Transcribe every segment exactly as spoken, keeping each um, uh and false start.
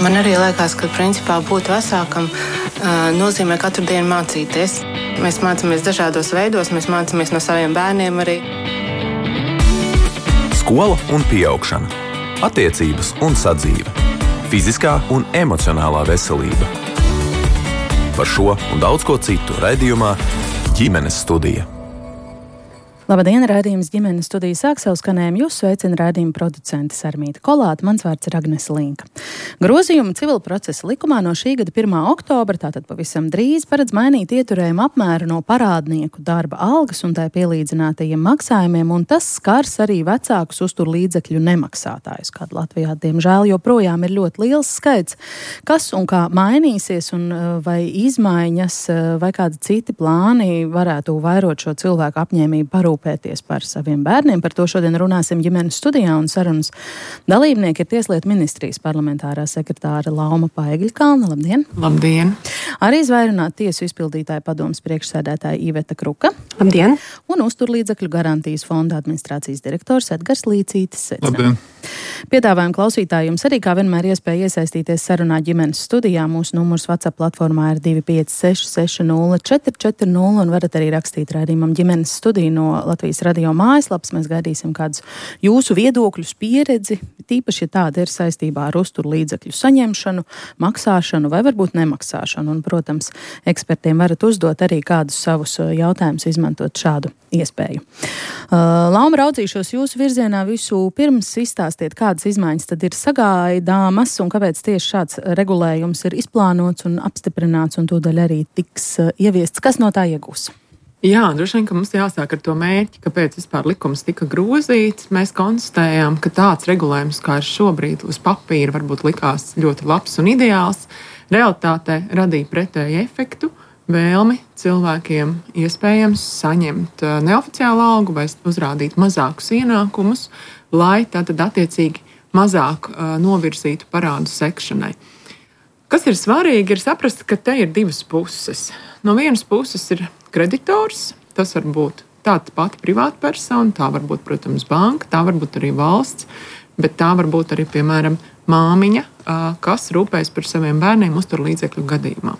Man arī liekas, ka principā būt vecākam nozīmē katru dienu mācīties. Mēs mācāmies dažādos veidos, mēs mācāmies no saviem bērniem arī. Skola un pieaugšana, attiecības un sadzīve, fiziskā un emocionālā veselība. Par šo un daudz ko citu raidījumā Ģimenes studija. Labdien, raidījums Ģimenes studija sāk savu skanējumu. Jūs sveicina raidījuma producente Sarmīta Kolāte, mans vārds ir Agnese Linka. Grozījumi civila procesa likumā no šī gada pirmā oktobra, tātad pavisam drīz, paredz mainīt ieturējumu apmēru no parādnieku darba algas un tai pielīdzinātajiem maksājumiem, un tas skars arī vecākus uzturlīdzekļu nemaksātājus, kāda Latvijā, diemžēl, joprojām ir ļoti liels skaits. Kas un kā mainīsies, un vai izmaiņas vai kādi citi plāni varētu vairot šo cilvēku apņēmību parūpēt pēties par saviem bērniem. Par to šodien runāsim Ģimenes studijā, un sarunas dalībnieki ir Tieslietu ministrijas parlamentārā sekretāra Lauma Paegļkalna. Labdien! Labdien! Arī izvairināta tiesu izpildītāja padomes priekšsēdētāja Iveta Kruka. Labdien! Un uzturlīdzekļu garantijas fonda administrācijas direktors Edgars Līcītis. Labdien! Piedāvājam klausītājiem arī, kā vienmēr, iespēja iesaistīties sarunā Ģimenes studijā. Mūsu numurs WhatsApp platformā ir divi pieci seši seši nulle četri četri nulle, un varat arī rakstīt raidījumam Ģimenes studiju no Latvijas radio mājaslapas. Mēs gaidīsim kādus jūsu viedokļus, pieredzi, tīpaši, ja tāda ir saistībā ar uzturlīdzekļu saņemšanu, maksāšanu vai varbūt nemaksāšanu. Un, protams, ekspertiem varat uzdot arī kādus savus jautājumus, izmantot šādu iespēju. Uh, Lauma, raudzīšos jūsu virzienā visu pirms izstāstiet, kādas izmaiņas tad ir sagaidāmas un kāpēc tieši šāds regulējums ir izplānots un apstiprināts un tūdaļ arī tiks uh, ieviests. Kas no tā iegūs? Jā, droši vien, ka mums jāsāk ar to mērķi, kāpēc vispār likums tika grozīts. Mēs konstatējām, ka tāds regulējums, kā ir šobrīd uz papīra, varbūt likās ļoti labs un ideāls, realitātē radīja pretēju efektu, vēlmi cilvēkiem iespējams saņemt neoficiālu algu vai uzrādīt mazākus ienākumus, lai tātad attiecīgi mazāk novirzītu parādu sekšanai. Kas ir svarīgi, ir saprast, ka te ir divas puses. No vienas puses ir kreditors, tas var būt tāda pati privāta persona, tā var būt, protams, banka, tā var būt arī valsts, bet tā var būt arī, piemēram, māmiņa, kas rūpējas par saviem bērniem uzturlīdzekļu gadījumā.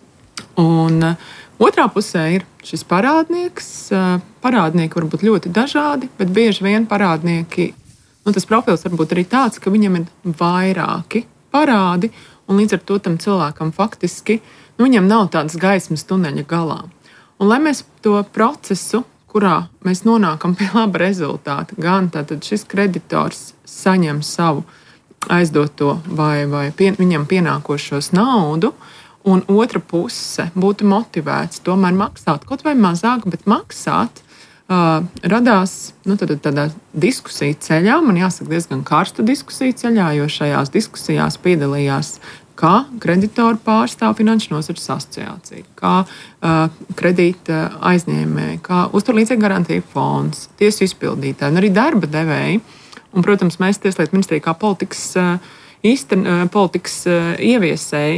Un otrā pusē ir šis parādnieks. Parādnieki var būt ļoti dažādi, bet bieži vien parādnieki, nu, tas profils var būt arī tāds, ka viņam ir vairāki parādi, un līdz ar to tam cilvēkam faktiski, nu, viņam nav tādas gaismas tuneļa galā. Un lai mēs to procesu, kurā mēs nonākam pie laba rezultāta, gan tātad šis kreditors saņem savu aizdoto vai, vai pien, viņam pienākošos naudu, un otra puse būtu motivēts tomēr maksāt, kaut vai mazāk, bet maksāt, uh, radās nu, tad, tādā diskusiju ceļā, man jāsaka diezgan karsta diskusiju ceļā, jo šajās diskusijās piedalījās kā kreditoru pārstāv Finanšu nozares asociācija, kā uh, kredīta aizņēmēji, kā uzturlīdzekļu garantija fonds, tiesu izpildītāji un arī darba devēji. Un, protams, mēs Tieslietu ministrija kā politikas, uh, īsten, uh, politikas uh, ieviesēji.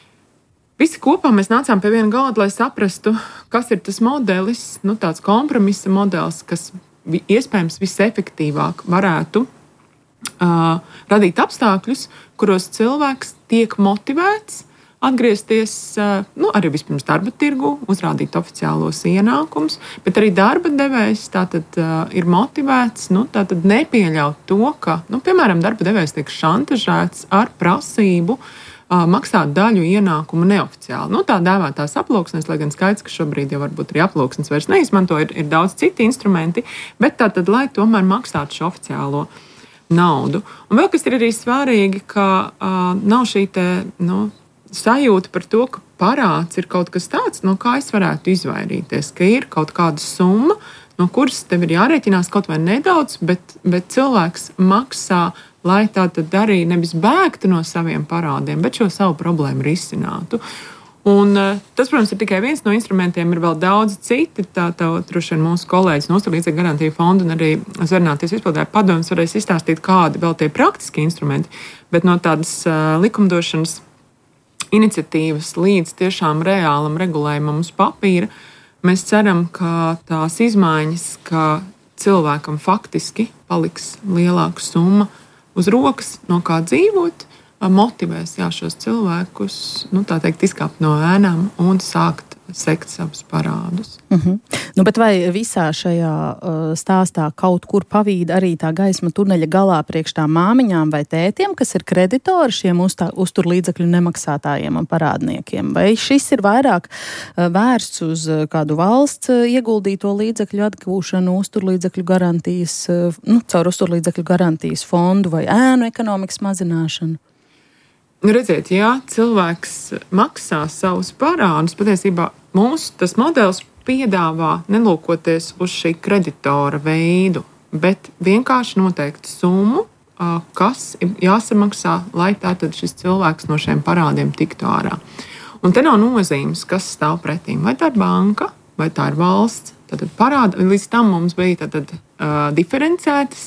Visi kopā mēs nācām pie viena galda, lai saprastu, kas ir tas modelis, nu, tāds kompromisa modelis, kas iespējams visefektīvāk varētu uh, radīt apstākļus, kuros cilvēks tiek motivēts atgriezties uh, nu, arī vispirms darba tirgu, uzrādīt oficiālos ienākumus, bet arī darba devējs tātad, uh, ir motivēts nu, tātad nepieļaut to, ka, nu, piemēram, darba devējs tiek šantažēts ar prasību uh, maksāt daļu ienākumu neoficiāli. Nu, tā dēvētās aploksnes, lai gan skaidrs, ka šobrīd jau varbūt arī aploksnes vairs neizmanto, ir, ir daudz citi instrumenti, bet tātad, lai tomēr maksātu šo oficiālo naudu. Un vēl kas ir arī svarīgi, ka uh, nav šī te, nu, sajūta par to, ka parāds ir kaut kas tāds, no kā es varētu izvairīties, ka ir kaut kāda summa, no kuras tev ir jārēķinās kaut vai nedaudz, bet, bet cilvēks maksā, lai tā tad arī nevis bēgtu no saviem parādiem, bet šo savu problēmu risinātu. Un tas, protams, ir tikai viens no instrumentiem, ir vēl daudz citi. Tā, tā droši vien mūsu kolēģis no uzturlīdzekļu garantiju fonda un arī Zvērināties izpildēja padomus varēs izstāstīt, kādi vēl tie praktiski instrumenti, bet no tādas uh, likumdošanas iniciatīvas līdz tiešām reālam regulējumam uz papīra, mēs ceram, ka tās izmaiņas, ka cilvēkam faktiski paliks lielāka summa uz rokas, no kā dzīvot, motivēs jā, šos cilvēkus, nu, tā teikt, izkāpt no ēnām un sākt sekt savus parādus. Uh-huh. Nu, bet vai visā šajā uh, stāstā kaut kur pavīd arī tā gaisma tuneļa galā priekš tām māmiņām vai tētiem, kas ir kreditori šiem uztā, uzturlīdzekļu nemaksātājiem un parādniekiem? Vai šis ir vairāk uh, vērsts uz uh, kādu valsts uh, ieguldīto līdzekļu atgūšanu, uzturlīdzekļu garantijas, uh, nu, caur uzturlīdzekļu garantijas fondu vai ēnu ekonomikas mazināšanu? Redziet, ja cilvēks maksā savus parādus, patiesībā mūsu tas modelis piedāvā nelūkoties uz šī kreditora veidu, bet vienkārši noteikti summu, kas ir jāsamaksā, lai tātad šis cilvēks no šiem parādiem tiktu ārā. Un te nav nozīmes, kas stāv pretīm. Vai tā ir banka, vai tā ir valsts. Tātad parāda, līdz tam mums bija tātad uh, diferenciētas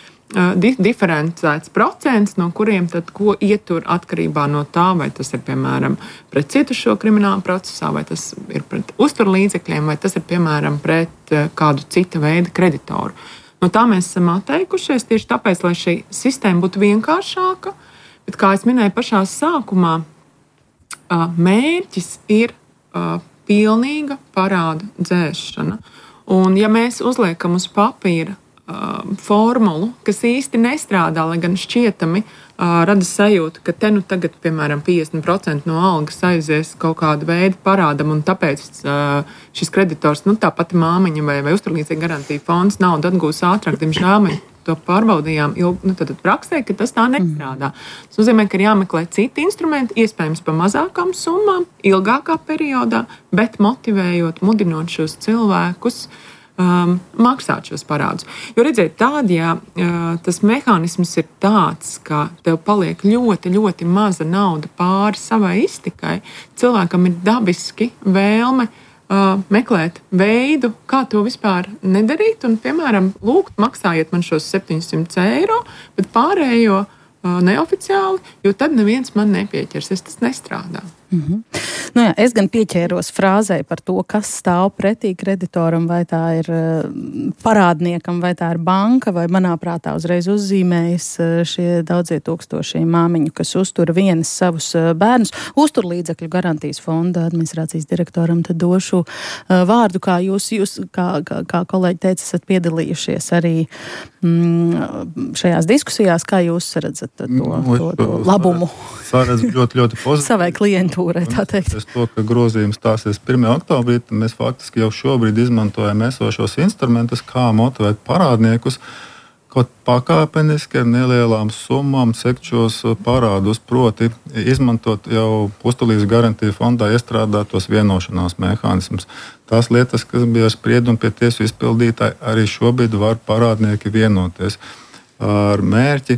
diferencēts procents, no kuriem tad ko ietur atkarībā no tā, vai tas ir, piemēram, pret cietušo kriminālu procesā, vai tas ir pret uzturlīdzekļiem, vai tas ir, piemēram, pret kādu cita veida kreditoru. No tā mēs esam atteikušies tieši tāpēc, lai šī sistēma būtu vienkāršāka, bet, kā es minēju pašā sākumā, mērķis ir pilnīga parādu dzēšana. Un ja mēs uzliekam uz papīra formulu, kas īsti nestrādā, lai gan šķietami uh, rada sajūtu, ka te nu tagad, piemēram, piecdesmit procenti no algas aizies kaut kādu veidu parādam, un tāpēc uh, šis kreditors, nu tā pati māmiņa vai, vai uzturlīdzekļu garantija fonds naudu atgūs ātrāk, diemžēl mēs to pārbaudījām ilgi, nu tad praksē, ka tas tā nestrādā. Tas nozīmē, ka ir jāmeklē citi instrumenti, iespējams pa mazākām summām, ilgākā periodā, bet motivējot, mudinot šos cilvēkus Um, maksāt šos parādus. Jo redziet, tādi, ja uh, tas mehānisms ir tāds, ka tev paliek ļoti, ļoti maza nauda pāri savai iztikai, cilvēkam ir dabiski vēlme uh, meklēt veidu, kā to vispār nedarīt, un, piemēram, lūgt, maksājiet man šos septiņsimt eiro, bet pārējo uh, neoficiāli, jo tad neviens man nepieķersies, tas nestrādā. Mm-hmm. Nu jā, es gan pieķēros frāzē par to, kas stāv pretī kreditoram, vai tā ir parādniekam, vai tā ir banka, vai manā prātā uzreiz uzzīmējas šie daudzie tūkstošie māmiņu, kas uztur vienas savus bērnus. Uzturlīdzekļu garantijas fonda administrācijas direktoram tad došu vārdu, kā jūs, jūs kā, kā, kā kolēģi teica, esat piedalījušies arī mm, šajās diskusijās, kā jūs redzat to, to, to labumu. Sāredz ļoti, ļoti pozitīvi. Savai klientūrai, tā teikt. Es to, ka grozījums stāsies pirmajā oktobrī, mēs faktiski jau šobrīd izmantojam esošos instrumentus, kā motivēt parādniekus, kaut pakāpeniski ar nelielām summām sekt šos parādus, proti izmantot jau uzturlīdzekļu garantiju fondā iestrādātos vienošanās mehānismus. Tās lietas, kas bija ar spriedumu pie tiesu izpildītāji, arī šobrīd var parādnieki vienoties ar mērķi,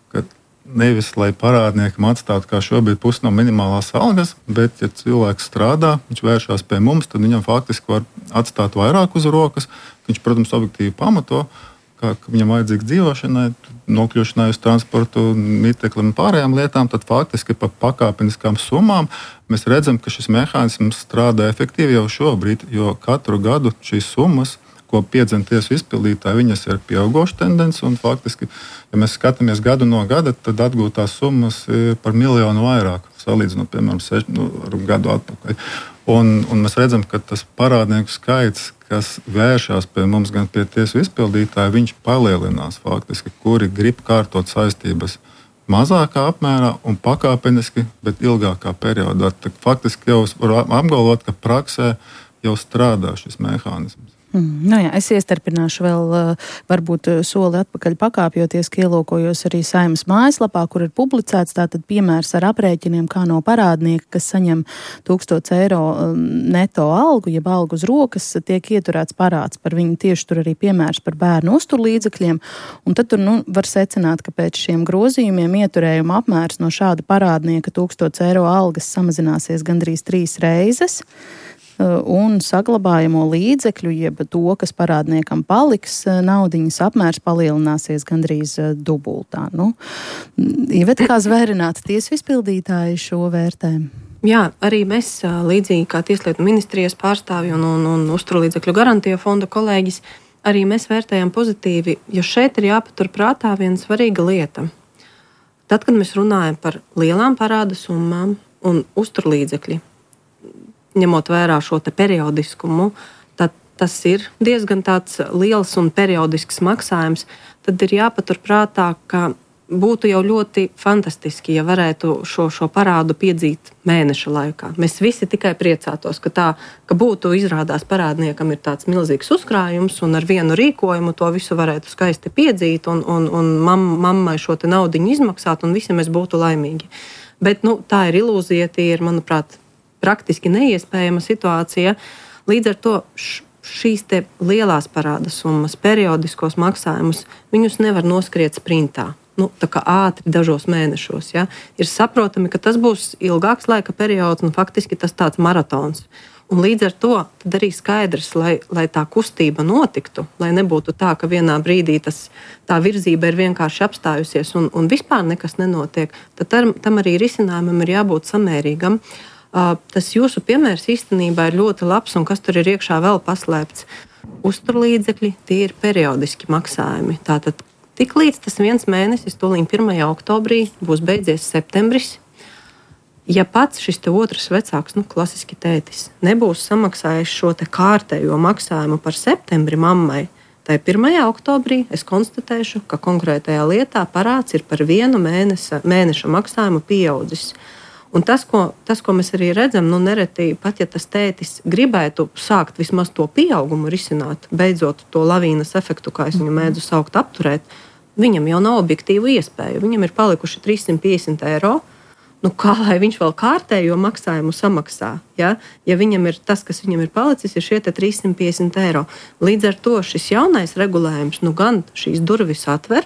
nevis, lai parādniekam atstātu kā šobrīd pusi no minimālās algas, bet, ja cilvēks strādā, viņš vēršās pie mums, tad viņam faktiski var atstāt vairāk uz rokas. Viņš, protams, objektīvi pamato, ka viņam vajadzīgs dzīvošanai, nokļūšanai uz transportu, mitekli un pārējām lietām, tad faktiski pa pakāpeniskām summām mēs redzam, ka šis mehānisms strādā efektīvi jau šobrīd, jo katru gadu šīs summas, ko piedzem tiesu izpildītāji, viņas ir pieaugoša tendence, un faktiski, ja mēs skatāmies gadu no gada, tad atgūtās summas ir par miljonu vairāk, salīdzinot, piemēram, seši, nu, ar gadu atpakaļ. Un, un mēs redzam, ka tas parādnieku skaits, kas vēršās pie mums gan pie tiesu izpildītāja, viņš palielinās faktiski, kuri grib kārtot saistības mazākā apmērā un pakāpeniski, bet ilgākā periodā. Tad faktiski jau var apgalvot, ka praksē jau strādā šis mehānisms. Mm, nu jā, es iestarpināšu vēl varbūt soli atpakaļ pakāpjoties, ka ielūkojos arī Saeimas mājaslapā, kur ir publicēts tātad piemērs ar aprēķiniem, kā no parādnieka, kas saņem tūkstoš eiro neto algu, jeb algu uz rokas, tiek ieturēts parāds par viņu. Tieši tur arī piemērs par bērnu uzturlīdzekļiem. Un tad tur nu, var secināt, ka pēc šiem grozījumiem ieturējuma apmērs no šāda parādnieka tūkstoš eiro algas samazināsies gandrīz trīs reizes. Un saglabājamo līdzekļu, jeb to, kas parādniekam paliks, naudiņas apmērs palielināsies gandrīz dubultā. Nu, Iveta, kā zvērināta tiesu izpildītāji šo vērtējumu? Jā, arī mēs līdzīgi kā Tieslietu ministrijas pārstāvji un, un, un uzturlīdzekļu garantija fonda kolēģis, arī mēs vērtējam pozitīvi, jo šeit ir jāpatur prātā viena svarīga lieta. tad, kad mēs runājam par lielām parāda summām un uzturlīdzekļi, ņemot vērā šo te periodiskumu, tad tas ir diezgan tāds liels un periodisks maksājums, tad ir jāpaturprātā, ka būtu jau ļoti fantastiski, ja varētu šo, šo parādu piedzīt mēneša laikā. Mēs visi tikai priecātos, ka tā, ka būtu izrādās parādniekam ir tāds milzīgs uzkrājums un ar vienu rīkojumu to visu varētu skaisti piedzīt un, un, un mam, mammai šo te naudiņu izmaksāt un visi mēs būtu laimīgi. Bet nu, tā ir ilūzija, tie ir, manuprāt, praktiski neiespējama situācija. Līdz ar to š, šīs te lielās parāda summas, periodiskos maksājumus, viņus nevar noskriet sprintā. Nu, tā kā ātri dažos mēnešos. Ja? Ir saprotami, ka tas būs ilgāks laika periods un faktiski tas tāds maratons. Un līdz ar to tad arī skaidrs, lai, lai tā kustība notiktu, lai nebūtu tā, ka vienā brīdī tas, tā virzība ir vienkārši apstājusies un, un vispār nekas nenotiek, tad tam, tam arī risinājumam ir jābūt samērīgam. Uh, tas jūsu piemērs īstenībā ir ļoti labs un kas tur ir iekšā vēl paslēpts. Uzturlīdzekļi, tie ir periodiski maksājumi. Tātad tik līdz tas viens mēnesis, tūlīt pirmajā oktobrī, būs beidzies septembris. Ja pats šis te otrs vecāks, nu, klasiski tētis, nebūs samaksājis šo te kārtējo maksājumu par septembri mammai, tai pirmajā oktobrī es konstatēšu, ka konkrētajā lietā parāds ir par vienu mēnesa, mēneša maksājumu pieaudzis. Un tas ko, tas, ko mēs arī redzam, nu, nereti pat, ja tas tētis gribētu sākt vismaz to pieaugumu risināt, beidzot to lavīnas efektu, kā es viņu mēdzu saukt, apturēt, viņam jau nav objektīvu iespēju. Viņam ir palikuši trīssimt piecdesmit eiro. Nu, kā lai viņš vēl kārtējo maksājumu samaksā? Ja, ja viņam ir tas, kas viņam ir palicis, ir šie trīssimt piecdesmit eiro. Līdz ar to šis jaunais regulējums nu, gan šīs durvis atver,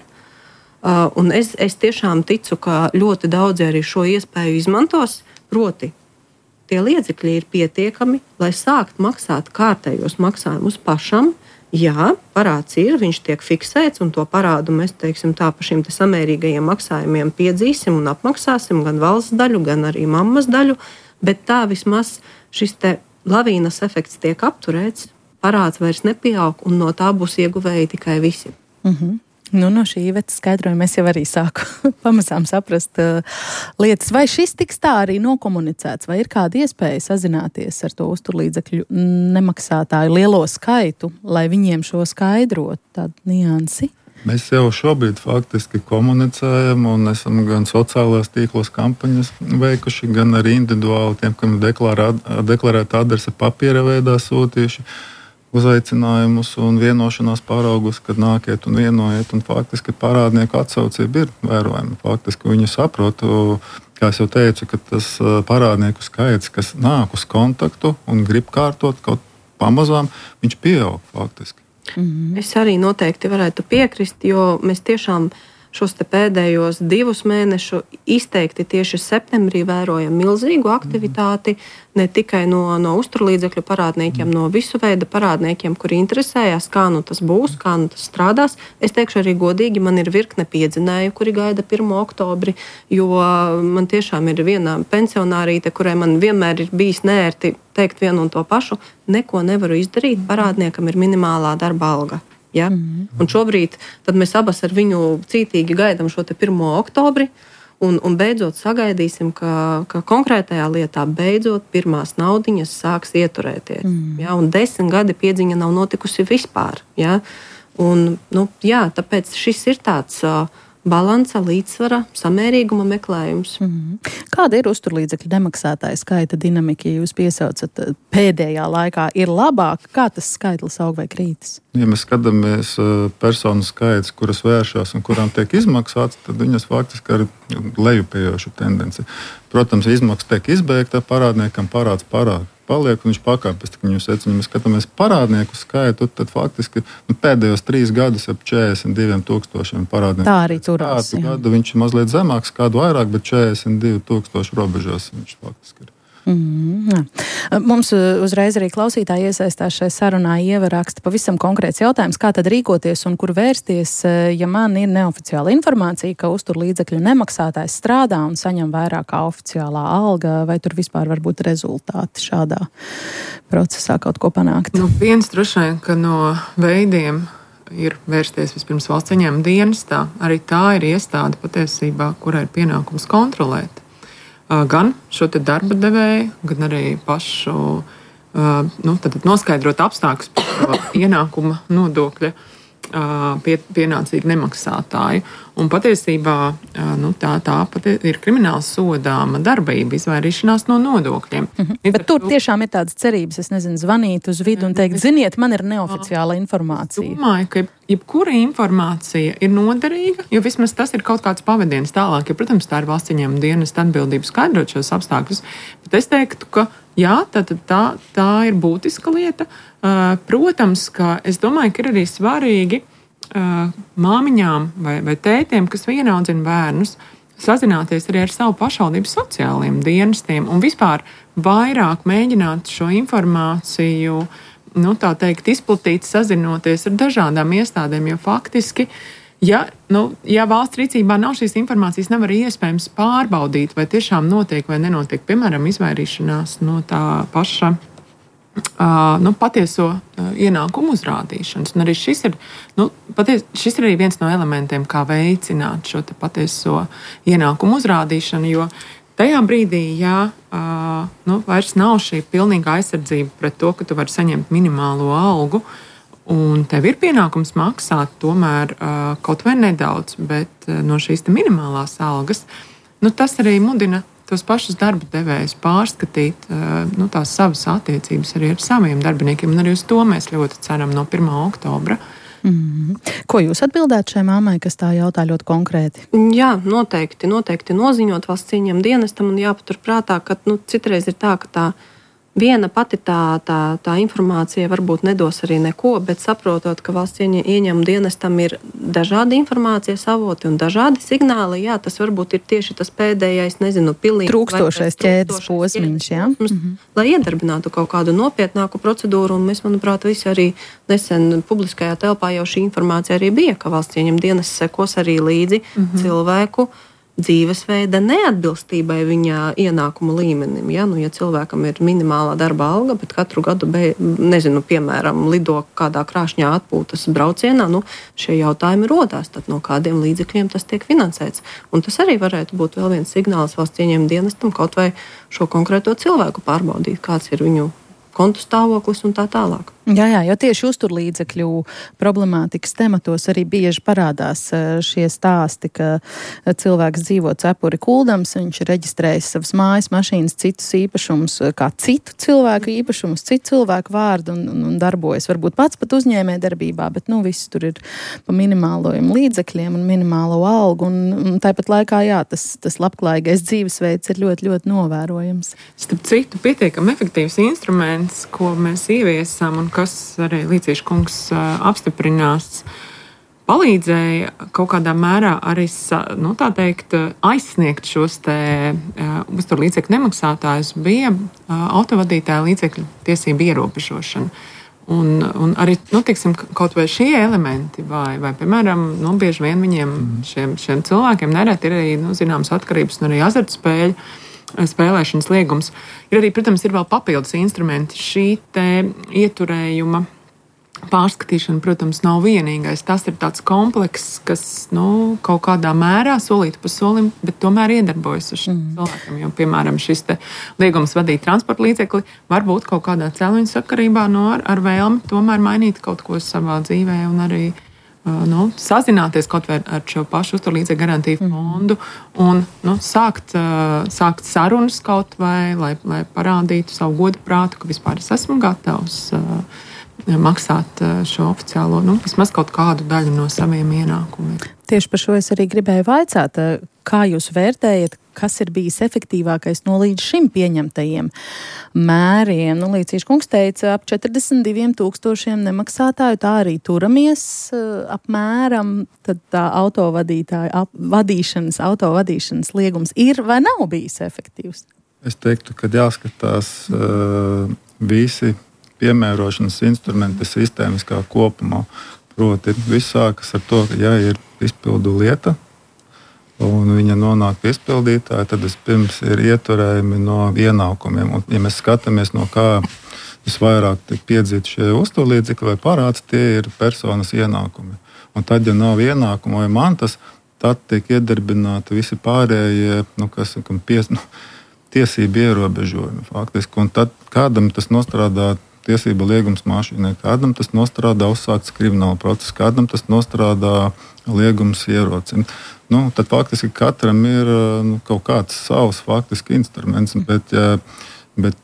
uh, un es, es tiešām ticu, ka ļoti daudzi arī šo iespēju izmantos. Proti, tie līdzekļi ir pietiekami, lai sākt maksāt kārtējos maksājumus pašam. Jā, parāds ir, viņš tiek fiksēts, un to parādu mēs, teiksim, tā pa šiem te samērīgajiem maksājumiem piedzīsim un apmaksāsim gan valsts daļu, gan arī mammas daļu, bet tā vismaz šis te lavīnas efekts tiek apturēts, parāds vairs nepieaug, un no tā būs ieguvēji tikai visi. Mhm. Nu, no šī Iveta skaidrojuma es jau arī sāku pamazām saprast uh, lietas. Vai šis tiks tā arī nokomunicēts, vai ir kāda iespēja sazināties ar to uzturlīdzekļu nemaksātāju lielo skaitu, lai viņiem šo skaidrot tādu niansi? Mēs jau šobrīd faktiski komunicējam un esam gan sociālajās tīklos kampaņas veikuši, gan arī individuāli tiem, kam deklarēta adrese papīra veidā sūtījuši uzaicinājumus un vienošanās paraugus, kad nākiet un vienojiet. Un faktiski parādnieku atsaucība ir vērojama. Faktiski viņi saprot, kā es jau teicu, ka tas parādnieku skaits, kas nāk uz kontaktu un grib kārtot kaut pamazām, viņš pieaug faktiski. Mm-hmm. Es arī noteikti varētu piekrist, jo mēs tiešām šos te pēdējos divus mēnešu izteikti tieši septembrī vērojam milzīgu aktivitāti, ne tikai no, no uzturlīdzekļu parādniekiem, no visu veidu parādniekiem, kuri interesējās, kā nu tas būs, kā nu tas strādās. Es teikšu arī godīgi, man ir virkne piedzinēju, kuri gaida pirmo oktobri, jo man tiešām ir viena pensionārīte, kurai man vienmēr ir bijis neērti teikt vienu un to pašu, neko nevaru izdarīt, parādniekam ir minimālā darba alga. Ja? Mm-hmm. Un šobrīd mēs abas ar viņu cītīgi gaidām šo pirmo oktobri un, un beidzot sagaidīsim, ka, ka konkrētajā lietā beidzot pirmās naudiņas sāks ieturēties. Mm-hmm. Ja? Un desmit gadi piedziņa nav notikusi vispār. Ja? Un, nu, jā, tāpēc šis ir tāds uh, balansa, līdzsvara, samērīguma meklējums. Mm-hmm. Kāda ir uzturlīdzekļu nemaksātāja skaita dinamika, ja jūs piesaucat pēdējā laikā ir labāka? Kā tas skaitlis aug vai krītas? Ja mēs skatāmies personu skaits, kuras vēršās un kurām tiek izmaksāts, tad viņas faktiski ar lejupējošu tendenci. Protams, izmaksas tiek izbeigta, parādniekam parāds parāds paliek, un viņš pakāpjas, kad jūs secināt, mēs skatāmies parādnieku skaitu, tad faktiski nu, pēdējos trīs gadus ap četrdesmit diviem tūkstošiem parādnieku. Tā arī turās. Kādu gadu viņš ir mazliet zemāks, kādu vairāk, bet četrdesmit divi tūkstoši robežos viņš faktiski ir. Mm, Mums uzreiz arī klausītāji iesaistās šai sarunā, Ieva raksta pavisam konkrēts jautājums, kā tad rīkoties un kur vērsties, ja man ir neoficiāla informācija, ka uzturlīdzekļu nemaksātājs strādā un saņem vairāk kā oficiālā alga, vai tur vispār var būt rezultāti šādā procesā kaut ko panākt? Nu, viens droši vien, ka no veidiem, ir vērsties vispirms valsts ieņēmuma dienestā. Arī tā ir iestāde patiesībā, kurai ir pienākums kontrolēt gan šo te darba devēju, gan arī pašu, nu, tad noskaidrot apstākļus par ienākuma nodokļa Pie, pienācīgi nemaksātāju. Un patiesībā nu, tā, tā pati ir krimināla sodāma darbība, izvairīšanās no nodokļiem. Mhm. Bet tur tiešām ir tādas cerības, es nezinu, zvanīt uz vidu un teikt, ziniet, man ir neoficiāla informācija. Es domāju, ka jebkura informācija ir noderīga, jo vismaz tas ir kaut kāds pavadiens tālāk. Ja, protams, tā ir valsts ieņēmuma dienesta atbildība skaidrot šos apstākļus, bet es teiktu, ka jā, tā, tā, tā ir būtiska lieta. Protams, ka es domāju, ka ir arī svarīgi māmiņām vai, vai tētiem, kas vienaudzina bērnus, sazināties arī ar savu pašvaldību sociālajiem dienestiem un vispār vairāk mēģināt šo informāciju, nu, tā teikt, izplatīt, sazinoties ar dažādām iestādēm, jo faktiski, ja, nu, ja valsts rīcībā nav šīs informācijas, nav arī iespējams pārbaudīt, vai tiešām notiek vai nenotiek, piemēram, izvairīšanās no tā paša Uh, nu, patieso uh, ienākumu uzrādīšanas. Un arī šis ir, nu, paties, šis ir arī viens no elementiem, kā veicināt šo patieso ienākumu uzrādīšanu, jo tajā brīdī, ja uh, nu, vairs nav šī pilnīga aizsardzība pret to, ka tu vari saņemt minimālo algu, un tev ir pienākums maksāt tomēr uh, kaut vai nedaudz, bet uh, no šīs minimālās algas, nu, tas arī mudina tos pašus darba devējus pārskatīt nu, tās savas attiecības arī ar saviem darbiniekiem, un arī uz to mēs ļoti ceram no pirmā oktobra. Mm. Ko jūs atbildētu šai māmai, kas tā jautā ļoti konkrēti? Jā, noteikti, noteikti noziņot valsts ieņēmuma dienestam un jāpaturprātā, ka nu, citreiz ir tā, ka tā viena pati tā, tā, tā informācija varbūt nedos arī neko, bet saprotot, ka valsts ieņēmuma dienestam ir dažādi informācijas avoti un dažādi signāli, jā, tas varbūt ir tieši tas pēdējais, nezinu, pilnīgi trūkstošais ķēdes posmiņš, jā. Mm-hmm. Lai iedarbinātu kaut kādu nopietnāku procedūru, un mēs, manuprāt, visi arī nesen publiskajā telpā jau šī informācija arī bija, ka valsts ieņēmuma dienests sekos arī līdzi mm-hmm. cilvēku dzīvesveida neatbilstībai viņa ienākumu līmenim. Ja, nu, ja cilvēkam ir minimālā darba alga, bet katru gadu, be, nezinu, piemēram, lido kādā krāšņā atpūtas braucienā, nu, šie jautājumi rodās, tad no kādiem līdzekļiem tas tiek finansēts. Un tas arī varētu būt vēl viens signāls valsts ieņēmuma dienestam kaut vai šo konkrēto cilvēku pārbaudīt, kāds ir viņu kontu stāvoklis un tā tālāk. Jā, jā, jo tieši uzturlīdzekļu problemātikas tematos arī bieži parādās šie stāsti, ka cilvēks dzīvo cepuri kuldams, viņš ir reģistrējis savas mājas, mašīnas, citus īpašumus, kā citu cilvēku īpašumus, citu cilvēku vārdu un, un, un darbojas. Varbūt pats pat uzņēmē darbībā, bet nu viss tur ir pa minimālojiem līdzekļiem un minimālo algu. Un, un tāpat laikā, jā, tas, tas labklājīgais dzīvesveids ir ļoti, ļoti novērojams. Starp citu, pietiekami efektīvs instruments, ko mēs ieviesam un kas arī Līcīša kungs apstiprinās, palīdzēja kaut kādā mērā arī nu, tā teikt, aizsniegt šos te uzturlīdzekļu nemaksātājus, bija autovadītāja līdzekļu tiesību ierobežošana. Un, un arī, nu, tiksim, kaut vai šie elementi, vai, vai piemēram, nu, bieži vien viņiem, šiem, šiem cilvēkiem nereti ir arī, nu, zināmas atkarības un arī azartspēļu spēlēšanas liegums. Ir arī, protams, ir vēl papildus instrumenti. Šī te ieturējuma pārskatīšana, protams, nav vienīgais. Tas ir tāds komplekss, kas, nu, kaut kādā mērā solīti pa solim, bet tomēr iedarbojas uz šiem mm. cilvēkiem. Jo, piemēram, šis te liegums vadīt transporta līdzekli var būt kaut kādā cēloņa sakarībā no ar, ar vēlmi tomēr mainīt kaut ko savā dzīvē un arī Nu, sazināties kaut vai ar šo pašu uzturlīdzekļu garantiju fondu un nu, sākt, sākt sarunas kaut vai, lai, lai parādītu savu godu prātu, ka vispār es esmu gatavs uh, maksāt šo oficiālo, nu, vismaz kaut kādu daļu no saviem ienākumiem. Tieši par šo es arī gribēju vaicāt, kā jūs vērtējat, kas ir bijis efektīvākais no līdz šim pieņemtajiem mēriem. Nu, Līcīša kungs teica, ap četrdesmit diviem tūkstošiem nemaksātāju, tā arī turamies apmēram, tad tā autovadītāja ap, vadīšanas, autovadīšanas liegums ir vai nav bijis efektīvs? Es teiktu, ka jāskatās uh, visi piemērošanas instrumenti sistēmiskā kopumā. Proti, viss sākas ar to, ka ja ir izpildu lieta un viņa nonāk pie izpildītāja, tad vispirms ir ieturējumi no ienākumiem. Un, ja mēs skatāmies, no kā visvairāk tiek piedzīti šie uzturlīdzekļi vai parāds, tie ir personas ienākumi. Un tad, ja nav ienākumu vai mantas, tad tiek iedarbināti visi pārējie, nu, kas ir pies, nu, tiesību ierobežojumi faktiski. Un tad kādam tas nostrādā tiesība liegums mašīnai, kādam tas nostrādā uzsākts krimināla process, kādam tas nostrādā liegums ierocim. Nu, tad faktiski katram ir nu, kaut kāds savs faktiski instruments, bet, bet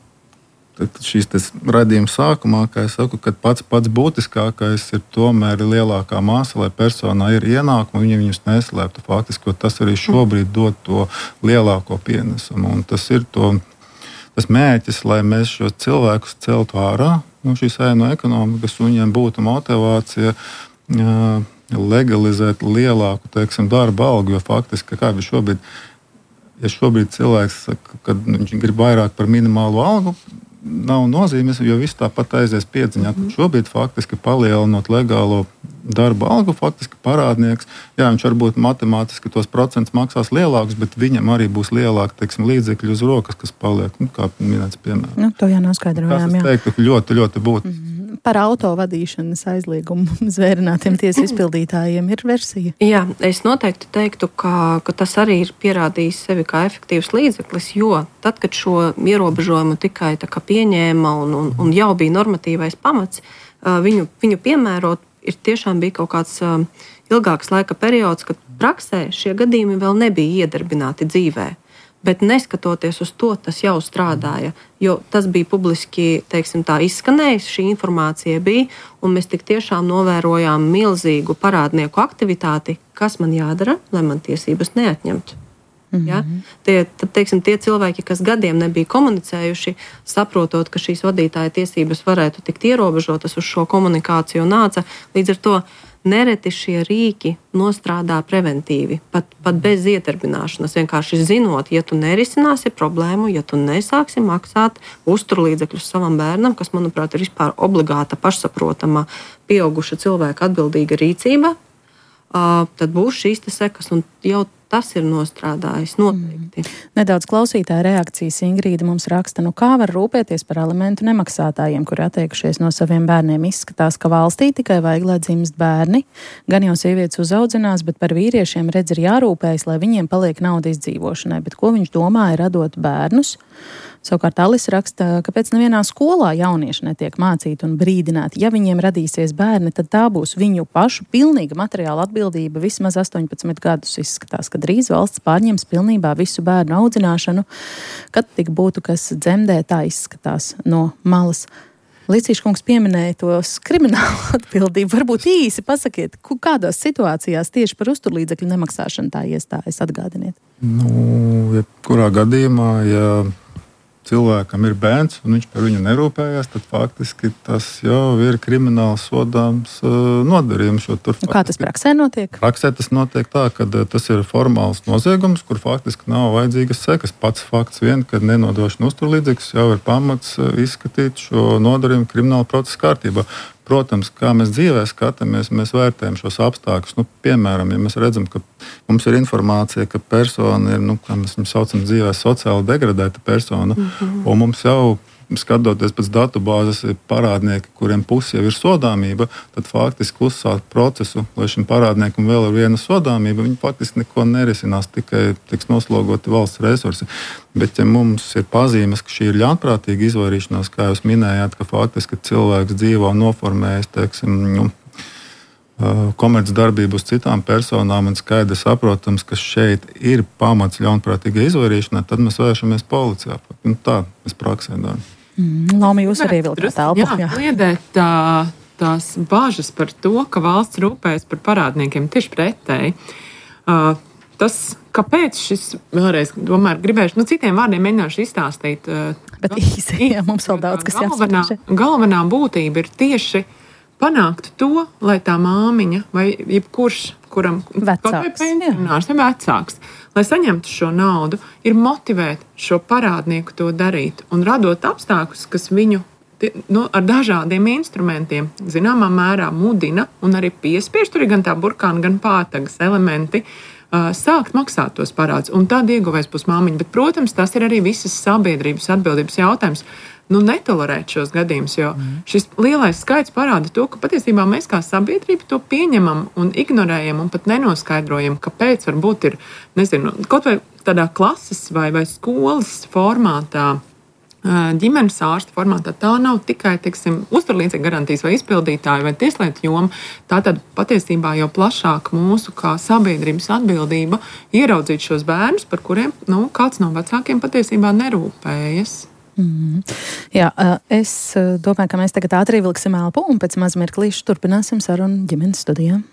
šīs radījuma sākumā, kā es saku, kad pats, pats būtiskākais ir tomēr lielākā masa, lai personā ir ienākumi, viņi viņus neslēptu faktiski, jo tas arī šobrīd dod to lielāko pienesumu. Un tas ir to, tas mērķis, lai mēs šos cilvēkus celtu ārā no šīs ēnu ekonomikas, un viņiem būtu motivācija uh, legalizēt lielāku, teiksim, darba algu, jo faktiski, kā jau šobrīd, ja šobrīd cilvēks saka, kad viņš grib vairāk par minimālo algu, nav nozīmes, jo viss tāpat aizies piedziņā. Mm. Šobrīd faktiski palielinot legālo darba algu, faktiski parādnieks, jā, viņš varbūt matemātiski tos procentus maksās lielākus, bet viņam arī būs lielāki, teiksim, līdzekļi uz rokas, kas paliek, nu, kā minēts piemēram. Nu, to jau noskaidrojām, jā. Tas, es teiktu, ļoti, ļoti būtiski. Mm-hmm. Par auto vadīšanas aizliegumu zvērinātiem tiesu izpildītājiem ir versija? Jā, es noteikti teiktu, ka, ka tas arī ir pierādījis sevi kā efektīvs līdzeklis, jo tad, kad šo ierobežojumu tikai tā kā pieņēma un, un, un jau bija normatīvais pamats, viņu, viņu piemērot, ir tiešām bija kaut kāds ilgāks laika periods, kad praksē šie gadījumi vēl nebija iedarbināti dzīvē. Bet neskatoties uz to, tas jau strādāja, jo tas bija publiski, teiksim, tā izskanējis, šī informācija bija, un mēs tik tiešām novērojām milzīgu parādnieku aktivitāti, kas man jādara, lai man tiesības neatņemtu. Mm-hmm. Ja? Tie, tad, teiksim, tie cilvēki, kas gadiem nebija komunicējuši, saprotot, ka šīs vadītāja tiesības varētu tikt ierobežotas, uz šo komunikāciju nāca. Līdz ar to nereti šie rīki nostrādā preventīvi, pat, pat bez iedarbināšanas. Vienkārši zinot, ja tu nerisināsi problēmu, ja tu nesāksi maksāt uzturlīdzekļus savam bērnam, kas, manuprāt, ir vispār obligāta, pašsaprotama, pieauguša cilvēka atbildīga rīcība, tad būs šīs te sekas, un jau tas ir nostrādājis noteikti. Mm. Nedaudz klausītāja reakcijas Ingrīda mums raksta, nu kā var rūpēties par alimentu nemaksātājiem, kuri atteikušies no saviem bērniem. Izskatās, ka valstī tikai vajag, lai dzimst bērni. Gan jau sievietes uzaudzinās, bet par vīriešiem redz ir jārūpējas, lai viņiem paliek nauda izdzīvošanai. Bet ko viņš domāja radot bērnus? Savukārt Alis raksta, kāpēc nevienā skolā jaunieši netiek mācīti un brīdināti. Ja viņiem radīsies bērni, tad tā būs viņu pašu pilnīga materiāla atbildība vismaz astoņpadsmit gadus. Izskatās, ka drīz valsts pārņems pilnībā visu bērnu audzināšanu, kad tik būtu kas dzemdē, tā izskatās no malas. Līcīša kungs pieminēja tos kriminālu atbildību. Varbūt īsi pasakiet, kādās situācijās tieši par uzturlīdzekļu nemaksāšanu tā iestājas, atgādiniet. Nu, ja kurā gadījumā, ja cilvēkam ir bērns un viņš par viņu nerūpējās, tad faktiski tas jau ir krimināli sodāms uh, nodarījums. Faktiski, kā tas praksē notiek? Praksē tas notiek tā, ka tas ir formāls noziegums, kur faktiski nav vajadzīgas sekas. Pats fakts vien, ka nenodošana uzturlīdzekļus jau ir pamats izskatīt šo nodarījumu krimināla procesa kārtībā. Protams, kā mēs dzīvē skatāmies, mēs vērtējam šos apstākļus. Nu, piemēram, ja mēs redzam, ka mums ir informācija, ka persona ir, nu, kā mēs viņu saucam dzīvē, sociāli degradēta persona, mm-hmm. un mums jau, skatoties pēc datubāzes, ir parādnieki, kuriem pusi jau ir sodāmība, tad faktiski uzsākt procesu, lai šim parādniekam vēl ir viena sodāmība, viņi faktiski neko nerisinās, tikai tiks noslogoti valsts resursi. Bet, ja mums ir pazīmes, ka šī ir ļaunprātīga izvairīšanās, kā jūs minējāt, ka faktiski cilvēks dzīvo noformējas, teiksim, nu, komercdarbību uz citām personām un skaidri saprotams, ka šeit ir pamats ļaunprātīgai izvairīšanai, tad mēs vēršamies policijā. Un tā mēs praksē darām. Mm, Lama, jūs arī vilkāt telpu. Jā, jā. Kliedēt tā, tās bāžas par to, ka valsts rūpējas par parādniekiem tieši pretēji. Uh, tas, kāpēc šis, vēlreiz, domāju, gribēšu, nu citiem vārdiem mēģināšu izstāstīt. Uh, Bet īsi, jā, mums vēl daudz, kas galvenā, galvenā būtība ir tieši panākt to, lai tā māmiņa vai jebkurš, kuram vecāks, pensionārs vai vecāks, lai saņemtu šo naudu, ir motivēt šo parādnieku to darīt un radot apstākļus, kas viņu nu, ar dažādiem instrumentiem zināmā mērā mudina un arī piespiež, tur ir gan tā burkāna, gan pātagas elementi, uh, sākt maksāt tos parādus. Un tad ieguvējs būs māmiņa. Bet, protams, tas ir arī visas sabiedrības atbildības jautājums. nu, netolerēt šos gadījumus, jo mm. šis lielais skaits parāda to, ka patiesībā mēs kā sabiedrība to pieņemam un ignorējam un pat nenoskaidrojam, kāpēc varbūt ir, nezinu, kaut vai tādā klases vai, vai skolas formātā, ģimenes ārsta formātā, tā nav tikai, teiksim, uzturlīdzekļu garantijas vai izpildītāju vai tieslietu joma, tā tad patiesībā jau plašāk mūsu kā sabiedrības atbildība ieraudzīt šos bērnus, par kuriem, nu, kāds no vecākiem patiesībā nerūpējas. Mm. Jā, es domāju, ka mēs tagad ātri vilksim elpu un pēc maz mirklīšu turpināsim sarunu ģimenes studijā.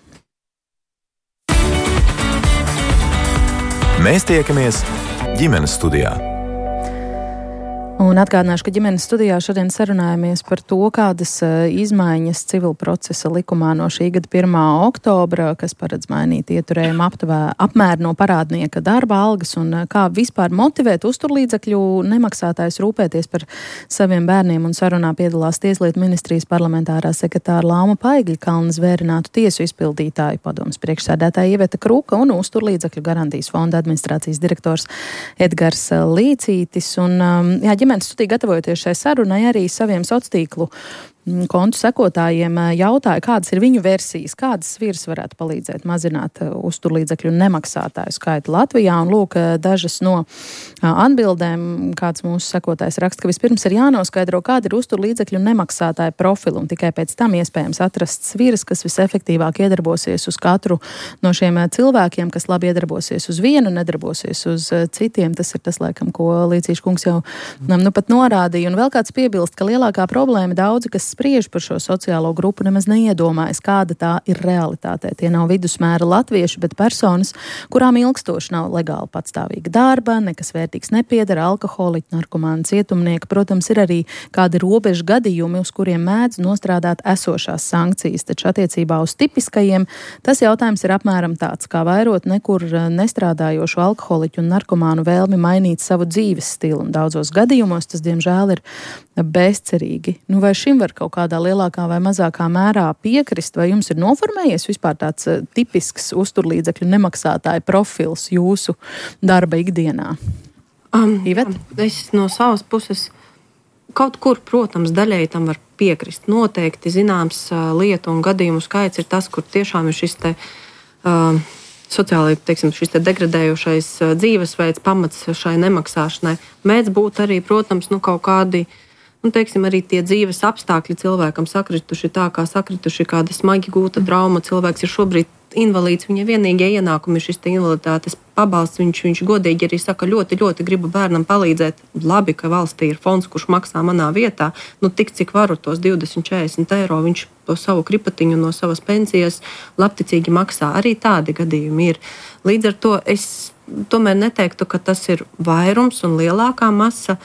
Mēs tiekamies ģimenes studijā. Un atgādināšu, ka ģimenes studijā šodien sarunājamies par to, kādas izmaiņas civil procesa likumā no šī gada pirmā oktobra, kas paredz mainīt ieturējumu aptuvē apmēru no parādnieka darba algas un kā vispār motivēt uzturlīdzekļu nemaksātājus rūpēties par saviem bērniem. Un sarunā piedalās Tieslietu ministrijas parlamentārā sekretāra Lauma Paigļkalna, Zvērinātu tiesu izpildītāju padomes priekšsēdētāja Iveta Kruka un uzturlīdzekļu garantijas fonda administrācijas direktors Edgars Līcītis. Un, jā, ģimenes studija gatavojoties šai sarunai arī saviem sociālo tīklu kontu sekotājiem jautāja, kādas ir viņu versijas, kādas sviras varētu palīdzēt mazināt uzturlīdzekļu nemaksātāju skaitu Latvijā. Un lūk, dažas no atbildēm, kāds mūsu sekotājs raksta, ka vispirms ir jānoskaidro, kāda ir uzturlīdzekļu nemaksātāja profila, un tikai pēc tam iespējams atrast sviras, kas visefektīvāk iedarbosies uz katru no šiem cilvēkiem, kas labi iedarbosies uz vienu, nedarbosies uz citiem. Tas ir tas, laikam, ko Līcīša kungs jau nu pat norādīja. Un vēl kāds piebilst, ka lielākā problēma daudzi, kas spriež par šo sociālo grupu, nemaz neiedomājas, kāda tā ir realitātē. Tie nav vidusmēra latvieši, bet personas, kurām ilgstoši nav legāli patstāvīga darba, nekas vērtīgs nepiedara, alkoholiķi, narkomāni, cietumnieki. Protams, ir arī kādi robežu gadījumi, uz kuriem mēdz nostrādāt esošās sankcijas. Taču attiecībā uz tipiskajiem tas jautājums ir apmēram tāds, kā vairot nekur nestrādājošu alkoholiķu un narkomānu vēlmi mainīt savu dzīves stilu. Un daudzos gadījumos tas, diemžēl, ir bezcerīgi. Nu, vai šim var kaut kādā lielākā vai mazākā mērā piekrist, vai jums ir noformējies vispār tāds uh, tipisks uzturlīdzekļu nemaksātāja profils jūsu darba ikdienā? Um, Ivet? Es no savas puses kaut kur, protams, daļēji tam var piekrist. Noteikti zināms uh, lietu un gadījumu skaits ir tas, kur tiešām ir šis te uh, sociāli, teiksim, šis te degradējošais uh, dzīvesveids, pamats šai nemaksāšanai. Mēdz būt arī, protams, nu kaut kādi Un, teiksim, arī tie dzīves apstākļi cilvēkam sakrituši tā, kā sakrituši kāda smagi gūta trauma. Cilvēks ir šobrīd invalīds, viņa vienīgie ienākumi ir šis te invaliditātes pabalsts. Viņš, viņš godīgi arī saka, ļoti, ļoti gribu bērnam palīdzēt. Labi, ka valstī ir fonds, kurš maksā manā vietā. Nu, tik, cik varu tos divdesmit četrdesmit eiro, viņš to savu kripatiņu no savas pensijas labticīgi maksā. Arī tādi gadījumi ir. Līdz ar to es tomēr neteiktu, ka tas ir vairums un lielākā masa.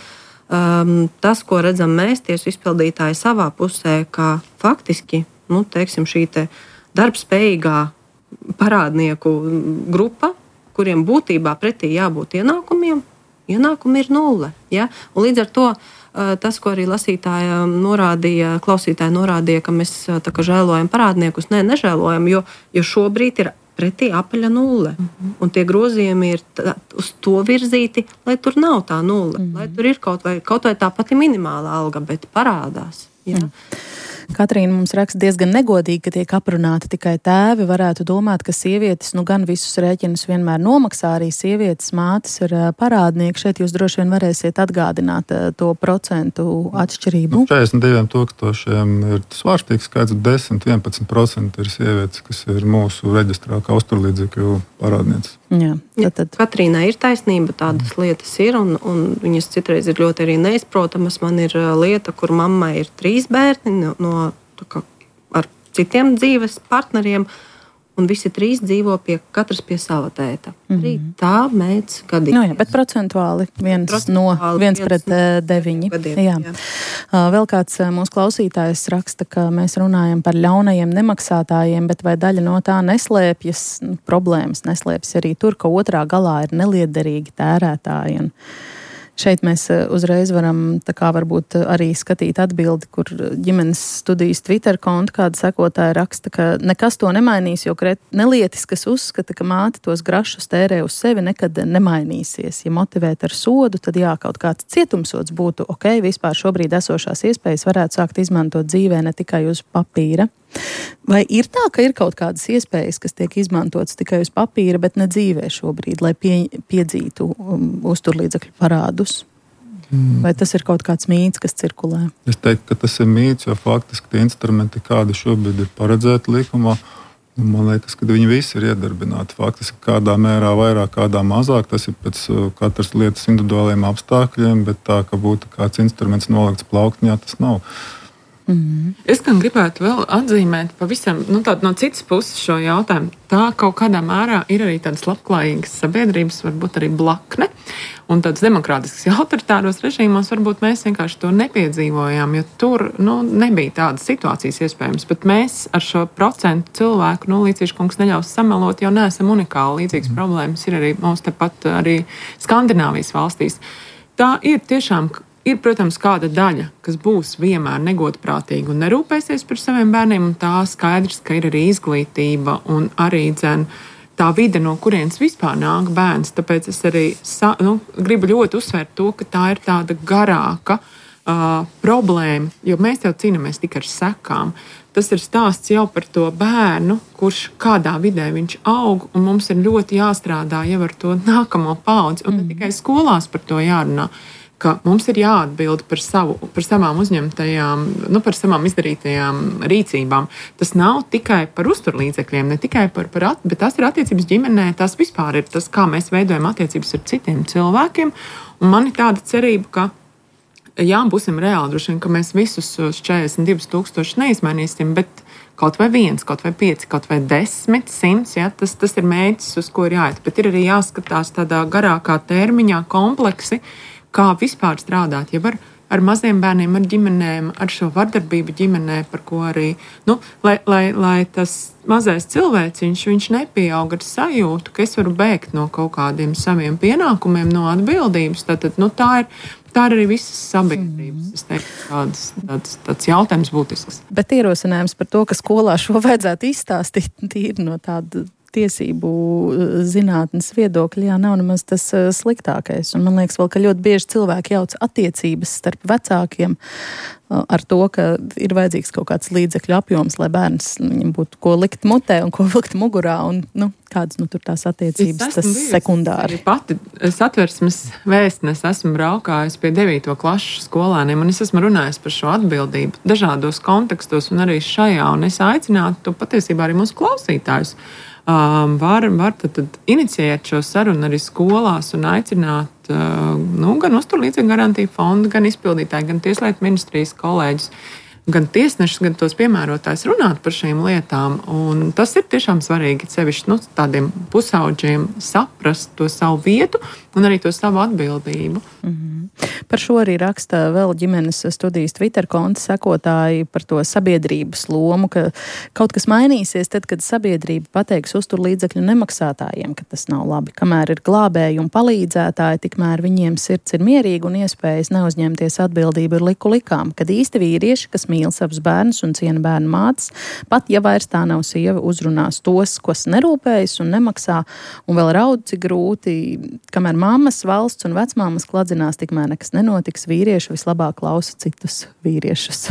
Um, tas, ko redzam mēs, tiesu izpildītāji savā pusē, ka faktiski, nu, teiksim, šī te darbspējīgā parādnieku grupa, kuriem būtībā pretī jābūt ienākumiem, ienākumi ir nulle. Ja? Un līdz ar to uh, tas, ko arī lasītāja norādīja, klausītāja norādīja, ka mēs uh, tā kā žēlojam parādniekus, nē, nežēlojam, jo, jo šobrīd ir pretī apaļa nulle. Mm-hmm. Un tie grozījumi ir tā, uz to virzīti, lai tur nav tā nulle. Mm-hmm. Lai tur ir kaut vai, kaut vai tā pati minimāla alga, bet parādās. Ja? Mm. Katrīna mums raksta diezgan negodīgi, ka tiek aprunāti tikai tēvi. Varētu domāt, ka sievietes nu gan visus rēķinus vienmēr nomaksā, arī sievietes mātes ir parādnieki. Šeit jūs droši vien varēsiet atgādināt to procentu atšķirību. No četrdesmit diviem tūkstošiem ir svārstīgs skaits, desmit līdz vienpadsmit procenti ir sievietes, kas ir mūsu reģistrā kā uzturlīdzekļu parādnieces. Jā, tad, tad. Katrīnai ir taisnība, tādas lietas ir, un, un viņas citreiz ir ļoti arī neizprotamas. Man ir lieta, kur mammai ir trīs bērni no, no kā, ar citiem dzīves partneriem, un visi trīs dzīvo pie, katrs pie sava tēta. Mm-hmm. Arī tā mēdz gadīt. No jā, bet procentuāli viens, procentuāli no, viens, viens pret no deviņi. Gadiem, jā. Jā. Vēl kāds mūsu klausītājs raksta, ka mēs runājam par ļaunajiem nemaksātājiem, bet vai daļa no tā neslēpjas, problēmas neslēpjas arī tur, ka otrā galā ir neliederīgi tērētāji. Un Šeit mēs uzreiz varam tā kā varbūt arī skatīt atbildi, kur ģimenes studijas Twitter konta kāda sekotāja raksta, ka nekas to nemainīs, jo nelietis, kas uzskata, ka māte tos grašus tērē uz sevi, nekad nemainīsies. Ja motivēt ar sodu, tad jā, kaut kāds cietumsods būtu ok, vispār šobrīd esošās iespējas varētu sākt izmantot dzīvē ne tikai uz papīra. Vai ir tā, ka ir kaut kādas iespējas, kas tiek izmantotas tikai uz papīra, bet ne dzīvē šobrīd, lai pie, piedzītu um, uzturlīdzekļu parādus? Mm. Vai tas ir kaut kāds mīts, kas cirkulē? Es teiktu, ka tas ir mīts, jo faktiski tie instrumenti, kādi šobrīd ir paredzēti likumā, man liekas, ka viņi visi ir iedarbināti. Faktiski kādā mērā vairāk, kādā mazāk, tas ir pēc katras lietas individuāliem apstākļiem, bet tā, ka būtu kāds instruments nolikts plauktņā, tas nav. Mm. Es gan gribētu vēl atzīmēt pavisam nu, no citas puses šo jautājumu. Tā kaut kādā mērā ir arī tādas labklājīgas sabiedrības, varbūt arī blakne. Un tādas demokrātiskas autoritāros režīmos varbūt mēs vienkārši to nepiedzīvojām, jo tur nu, nebija tādas situācijas iespējams. Bet mēs ar šo procentu cilvēku, nu, Līcīša kungs neļaus samelot, jau neesam unikāli. Līdzīgas mm. problēmas ir arī mums tepat arī Skandināvijas valstīs. Tā ir tiešām... Ir, protams, kāda daļa, kas būs vienmēr negodprātīga un nerūpēsies par saviem bērniem, un tā skaidrs, ka ir arī izglītība un arī dzen, tā vide, no kurienes vispār nāk bērns. Tāpēc es arī sa, nu, gribu ļoti uzsvērt to, ka tā ir tāda garāka uh, problēma, jo mēs jau cīnāmies tikai ar sekām. Tas ir stāsts jau par to bērnu, kurš kādā vidē viņš aug, un mums ir ļoti jāstrādā jau ar to nākamo paudzi, un ne tikai skolās par to jārunā. Ka mums ir jāatbild par, savu, par savām uzņemtajām, nu, par savām izdarītajām rīcībām. Tas nav tikai par uzturlīdzekļiem, ne tikai par, par at, bet tas ir attiecības ģimenē, tas vispār ir tas, kā mēs veidojam attiecības ar citiem cilvēkiem. Un man ir tāda cerība, ka, jā, būsim reāli, droši vien, ka mēs visus četrdesmit divus tūkstošus neizmainīsim, bet kaut vai viens, kaut vai pieci, kaut vai desmit, simts, ja, tas, tas ir mērķis, uz ko ir jāiet. Bet ir arī jāskatās tādā garākā termiņā kompleksi, kā vispār strādāt, ja ar, ar maziem bērniem, ar ģimenēm, ar šo vardarbību ģimenē, par ko arī, nu, lai, lai, lai tas mazais cilvēciņš, viņš nepieaug ar sajūtu, ka es varu bēgt no kaut kādiem saviem pienākumiem, no atbildības. Tātad, nu, tā ir, tā ir arī visas sabiedrības, es teiktu, tāds, tāds, tāds jautājums būtisks. Bet ierosinājums par to, ka skolā šo vajadzētu izstāstīt tīri no tāda tiesību zinātnes viedokļa, jā, nav nemaz tas sliktākais. Un man liekas vēl, ka ļoti bieži cilvēki jauc attiecības starp vecākiem ar to, ka ir vajadzīgs kaut kāds līdzekļu apjoms, lai bērns viņam būtu ko likt mutē un ko vilkt mugurā, un nu, kādas nu, tur tās attiecības, tas sekundāri. Pati Satversmes vēstnes esmu braukājis pie devīto klašu skolēniem, un es esmu runājis par šo atbildību dažādos kontekstos un arī šajā, un es aicinātu patiesībā arī mūsu klausītājus. Um, var var tad, tad inicijēt šo sarunu arī skolās un aicināt uh, nu, gan uzturlīdzekļu garantiju fondu, gan izpildītāju, gan tieslietu ministrijas kolēģus, gan tiesnešus, gan tos piemērotājus runāt par šīm lietām. Un tas ir tiešām svarīgi, sevišķi nu, tādiem pusauģiem saprast to savu vietu un arī to savu atbildību. Mm-hmm. Par šo arī raksta vēl ģimenes studijas Twitter konta sekotāji par to sabiedrības lomu, ka kaut kas mainīsies tad, kad sabiedrība pateiks uzturlīdzekļu nemaksātājiem, ka tas nav labi. Kamēr ir glābēji un palīdzētāji, tikmēr viņiem sirds ir mierīga un iespējas neuzņemties atbildību ir liku likām, kad īsti vīrieši, kas mīl savus bērnus un ciena bērnu mātes, pat ja vairs tā nav sieva, uzrunās tos, kas nerūpējas un nemaksā, un vēl raud, cik grūti, kamēr mammas, valsts un vecmāmas kladzinās, tikmēr nekas nenotiks, vīrieši vislabāk klausa citus vīriešus.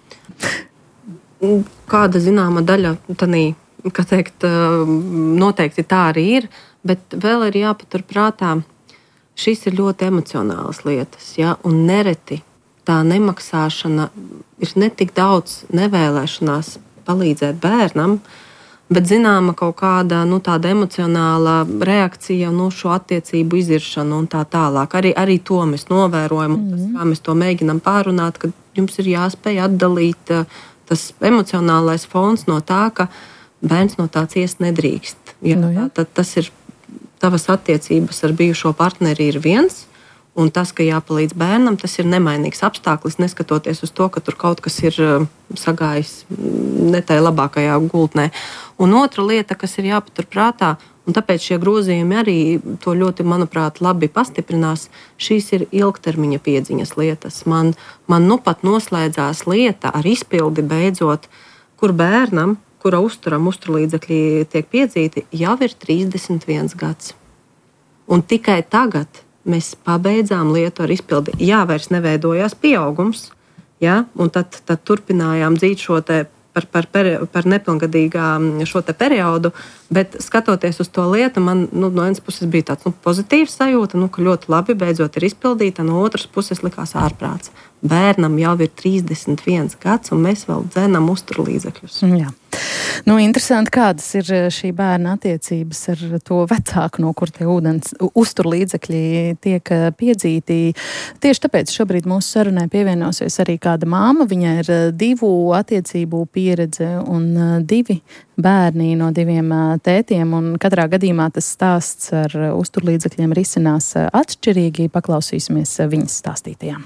Kāda zināma daļa, tanī, kā teikt, noteikti tā arī ir, bet vēl ir jāpatur prātā, šis ir ļoti emocionālas lietas, ja, un nereti tā nemaksāšana ir ne tik daudz nevēlēšanās palīdzēt bērnam, bet zināma kaut kāda nu, tāda emocionāla reakcija no nu, šo attiecību iziršanu un tā tālāk. Arī, arī to mēs novērojam, un tas, kā mēs to mēģinam pārunāt, ka jums ir jāspēj atdalīt tas emocionālais fons no tā, ka bērns no tā ciest nedrīkst. Ja, nu, ja. tā, tad tas ir tavas attiecības ar bijušo partneri ir viens, Un tas, ka jāpalīdz bērnam, tas ir nemainīgs apstākļus, neskatoties uz to, ka tur kaut kas ir sagājis ne tajā labākajā gultnē. Un otra lieta, kas ir jāpatur prātā, un tāpēc šie grozījumi arī to ļoti, manuprāt, labi pastiprinās, šīs ir ilgtermiņa piedziņas lietas. Man, man nu pat noslēdzās lieta ar izpildi beidzot, kur bērnam, kura uzturam uzturlīdzekļi tiek piedzīti, jau ir trīsdesmit viens gads. Un tikai tagad mēs pabeidzām lietu ar izpildi. Jā, vairs neveidojās pieaugums, ja? Un tad, tad turpinājām dzīt šo te par, par, par nepilngadīgām šo te periodu, bet skatoties uz to lietu, man nu, no vienas puses bija tāds nu, pozitīvs sajūta, nu, ka ļoti labi beidzot ir izpildīta, no otras puses likās ārprāts. Bērnam jau ir trīsdesmit viens gads, un mēs vēl dzenam uzturlīdzekļus. Jā. Nu, interesanti, kādas ir šī bērna attiecības ar to vecāku, no kur tie ūdens uzturlīdzekļi tiek piedzīti. Tieši tāpēc šobrīd mūsu sarunai pievienosies arī kāda māma. Viņai ir divu attiecību pieredze un divi bērni no diviem tētiem, un katrā gadījumā tas stāsts ar uzturlīdzekļiem risinās atšķirīgi. Paklausīsimies viņas stāstītajām.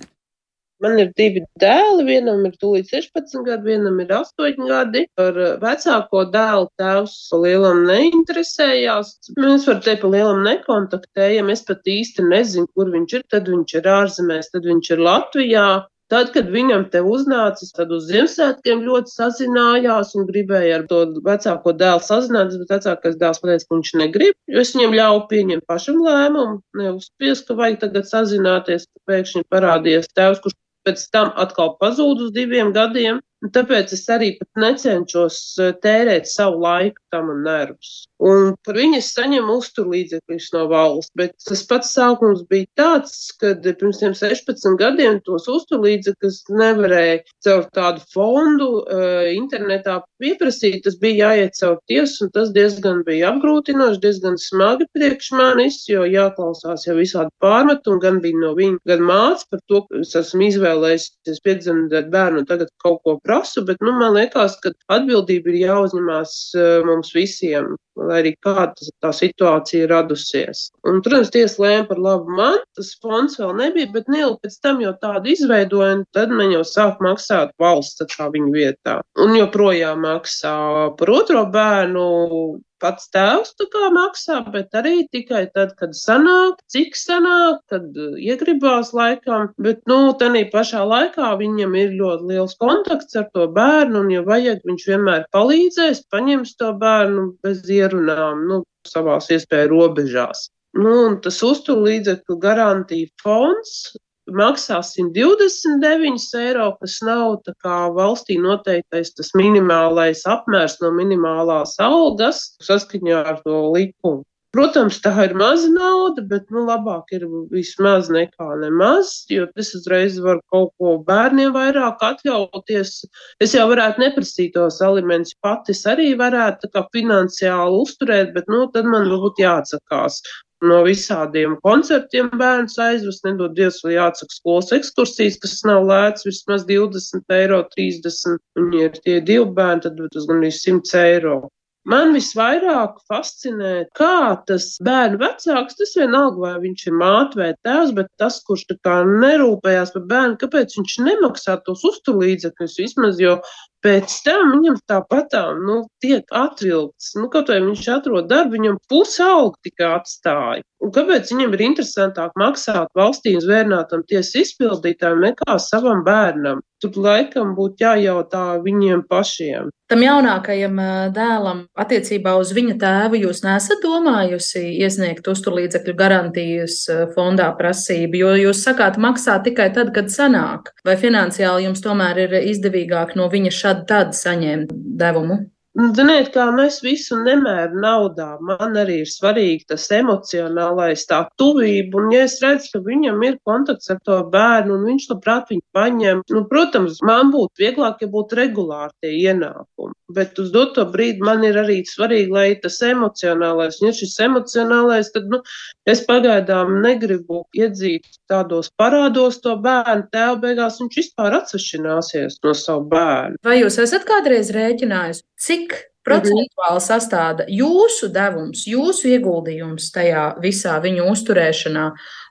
Man ir divi dēli, vienam ir tūlīt sešpadsmit gadi, vienam ir astoņi gadi. Par vecāko dēlu tēvs pa lielam neinteresējās. Mēs var te pa lielam nekontaktējam, es pat īsti nezinu, kur viņš ir, tad viņš ir ārzemēs, tad viņš ir Latvijā. Tad, kad viņam te uznācis, tad uz Ziemassvētkiem ļoti sazinājās un gribēja ar to vecāko dēlu sazināties, bet vecākais dēls pateica, ka viņš negrib, jo es viņam ļauju pieņemt pašam lēmumu, neuzspies, ka vajag tagad sazināties, pēkšņi parādījies tēvs, kurš pēc tam atkal pazūd uz diviem gadiem. Tāpēc es arī pat necenšos tērēt savu laiku tam un nervus. Un par viņu es saņemu uzturlīdzekļus no valsts, bet tas pats sākums bija tāds, kad pirms tiem sešpadsmit gadiem tos uzturlīdzekļus nevarēja caur tādu fondu uh, internetā pieprasīt. Tas bija jāiet caur tiesu, un tas diezgan bija apgrūtinoši, diezgan smagi priekš manis, jo jāklausās jau visādi pārmetumi, gan bija no viņa, gan māc par to, ka es esmu izvēlējusies piedzemdēt bērnu un tagad kaut ko prasu, bet nu, man liekas, ka atbildība ir jāuzņemās uh, mums visiem, lai arī kāda tā situācija radusies. Un, protams, tiesa lēma par labu man, tas fonds vēl nebija, bet neilgi pēc tam jau tādu izveidoja, un tad man jau sāk maksāt valsts tā viņa vietā. Un joprojām maksā par otro bērnu pats tēvs tā kā maksā, bet arī tikai tad, kad sanāk, cik sanāk, kad iegribās laikam, bet, nu, tanī pašā laikā viņam ir ļoti liels kontakts ar to bērnu, un, ja vajag, viņš vienmēr palīdzēs, paņems to bērnu bez ierunām, nu, savās iespēju robežās. Nu, un tas uzturlīdzekļu garantija fonds maksā simt divdesmit deviņi eiro, kas nav tā kā valstī noteiktais tas minimālais apmērs no minimālās algas saskaņā ar to likumu. Protams, tā ir maza nauda, bet nu, labāk ir vismaz nekā nemaz, jo es uzreiz varu kaut ko bērniem vairāk atļauties. Es jau varētu neprasīt tos alimentus pati, es arī varētu tā kā finansiāli uzturēt, bet nu, tad man būtu jāatsakās no visādiem koncertiem bērns aizvest, nedod Dievs, vai jāatsaka skolas ekskursijas, kas nav lēts, vismaz divdesmit eiro, trīsdesmit, un ja ir tie divi bērni, tad tas gan ir simt eiro. Man visvairāk fascinē, kā tas bērnu vecāks, tas vienalga, vai viņš ir māte vai tēvs, bet tas, kurš tā kā nerūpējās par bērnu, kāpēc viņš nemaksā tos uzturlīdzekļus vismaz, jo pēc tam viņam tāpatām, nu, tiek atvilkts. Nu, kaut vai viņš atrod darbu, viņam pusi algu tikai atstāja. Un kāpēc viņam ir interesantāk maksāt valstī zvērnātam tiesu izpildītājiem nekā savam bērnam? Tur laikam būtu jājautā viņiem pašiem. Tam jaunākajam dēlam attiecībā uz viņa tēvu jūs neesat domājusi iesniegt uzturlīdzekļu garantijas fondā prasību, jo jūs sakāt maksā tikai tad, kad sanāk. Vai finansiāli jums tomēr ir izdevīgāk no viņa šad tad saņemt devumu? Ziniet, kā mēs visu nemēru naudā, man arī ir svarīgi tas emocionālais, tā tuvība, un ja es redzu, ka viņam ir kontakts ar to bērnu, un viņš labprāt viņu paņem, nu, protams, man būtu vieglāk, ja būtu regulāri tie ienākumi, bet uz doto brīdi man ir arī svarīgi, lai tas emocionālais, un ja šis emocionālais, tad, nu, es pagaidām negribu iedzīt tādos parādos to bērnu, tēvu beigās viņš vispār atsvešināsies no savu bērnu. Vai jūs esat kādreiz rēķinājusi, cik procentuāli sastāda jūsu devums, jūsu ieguldījums tajā visā viņu uzturēšanā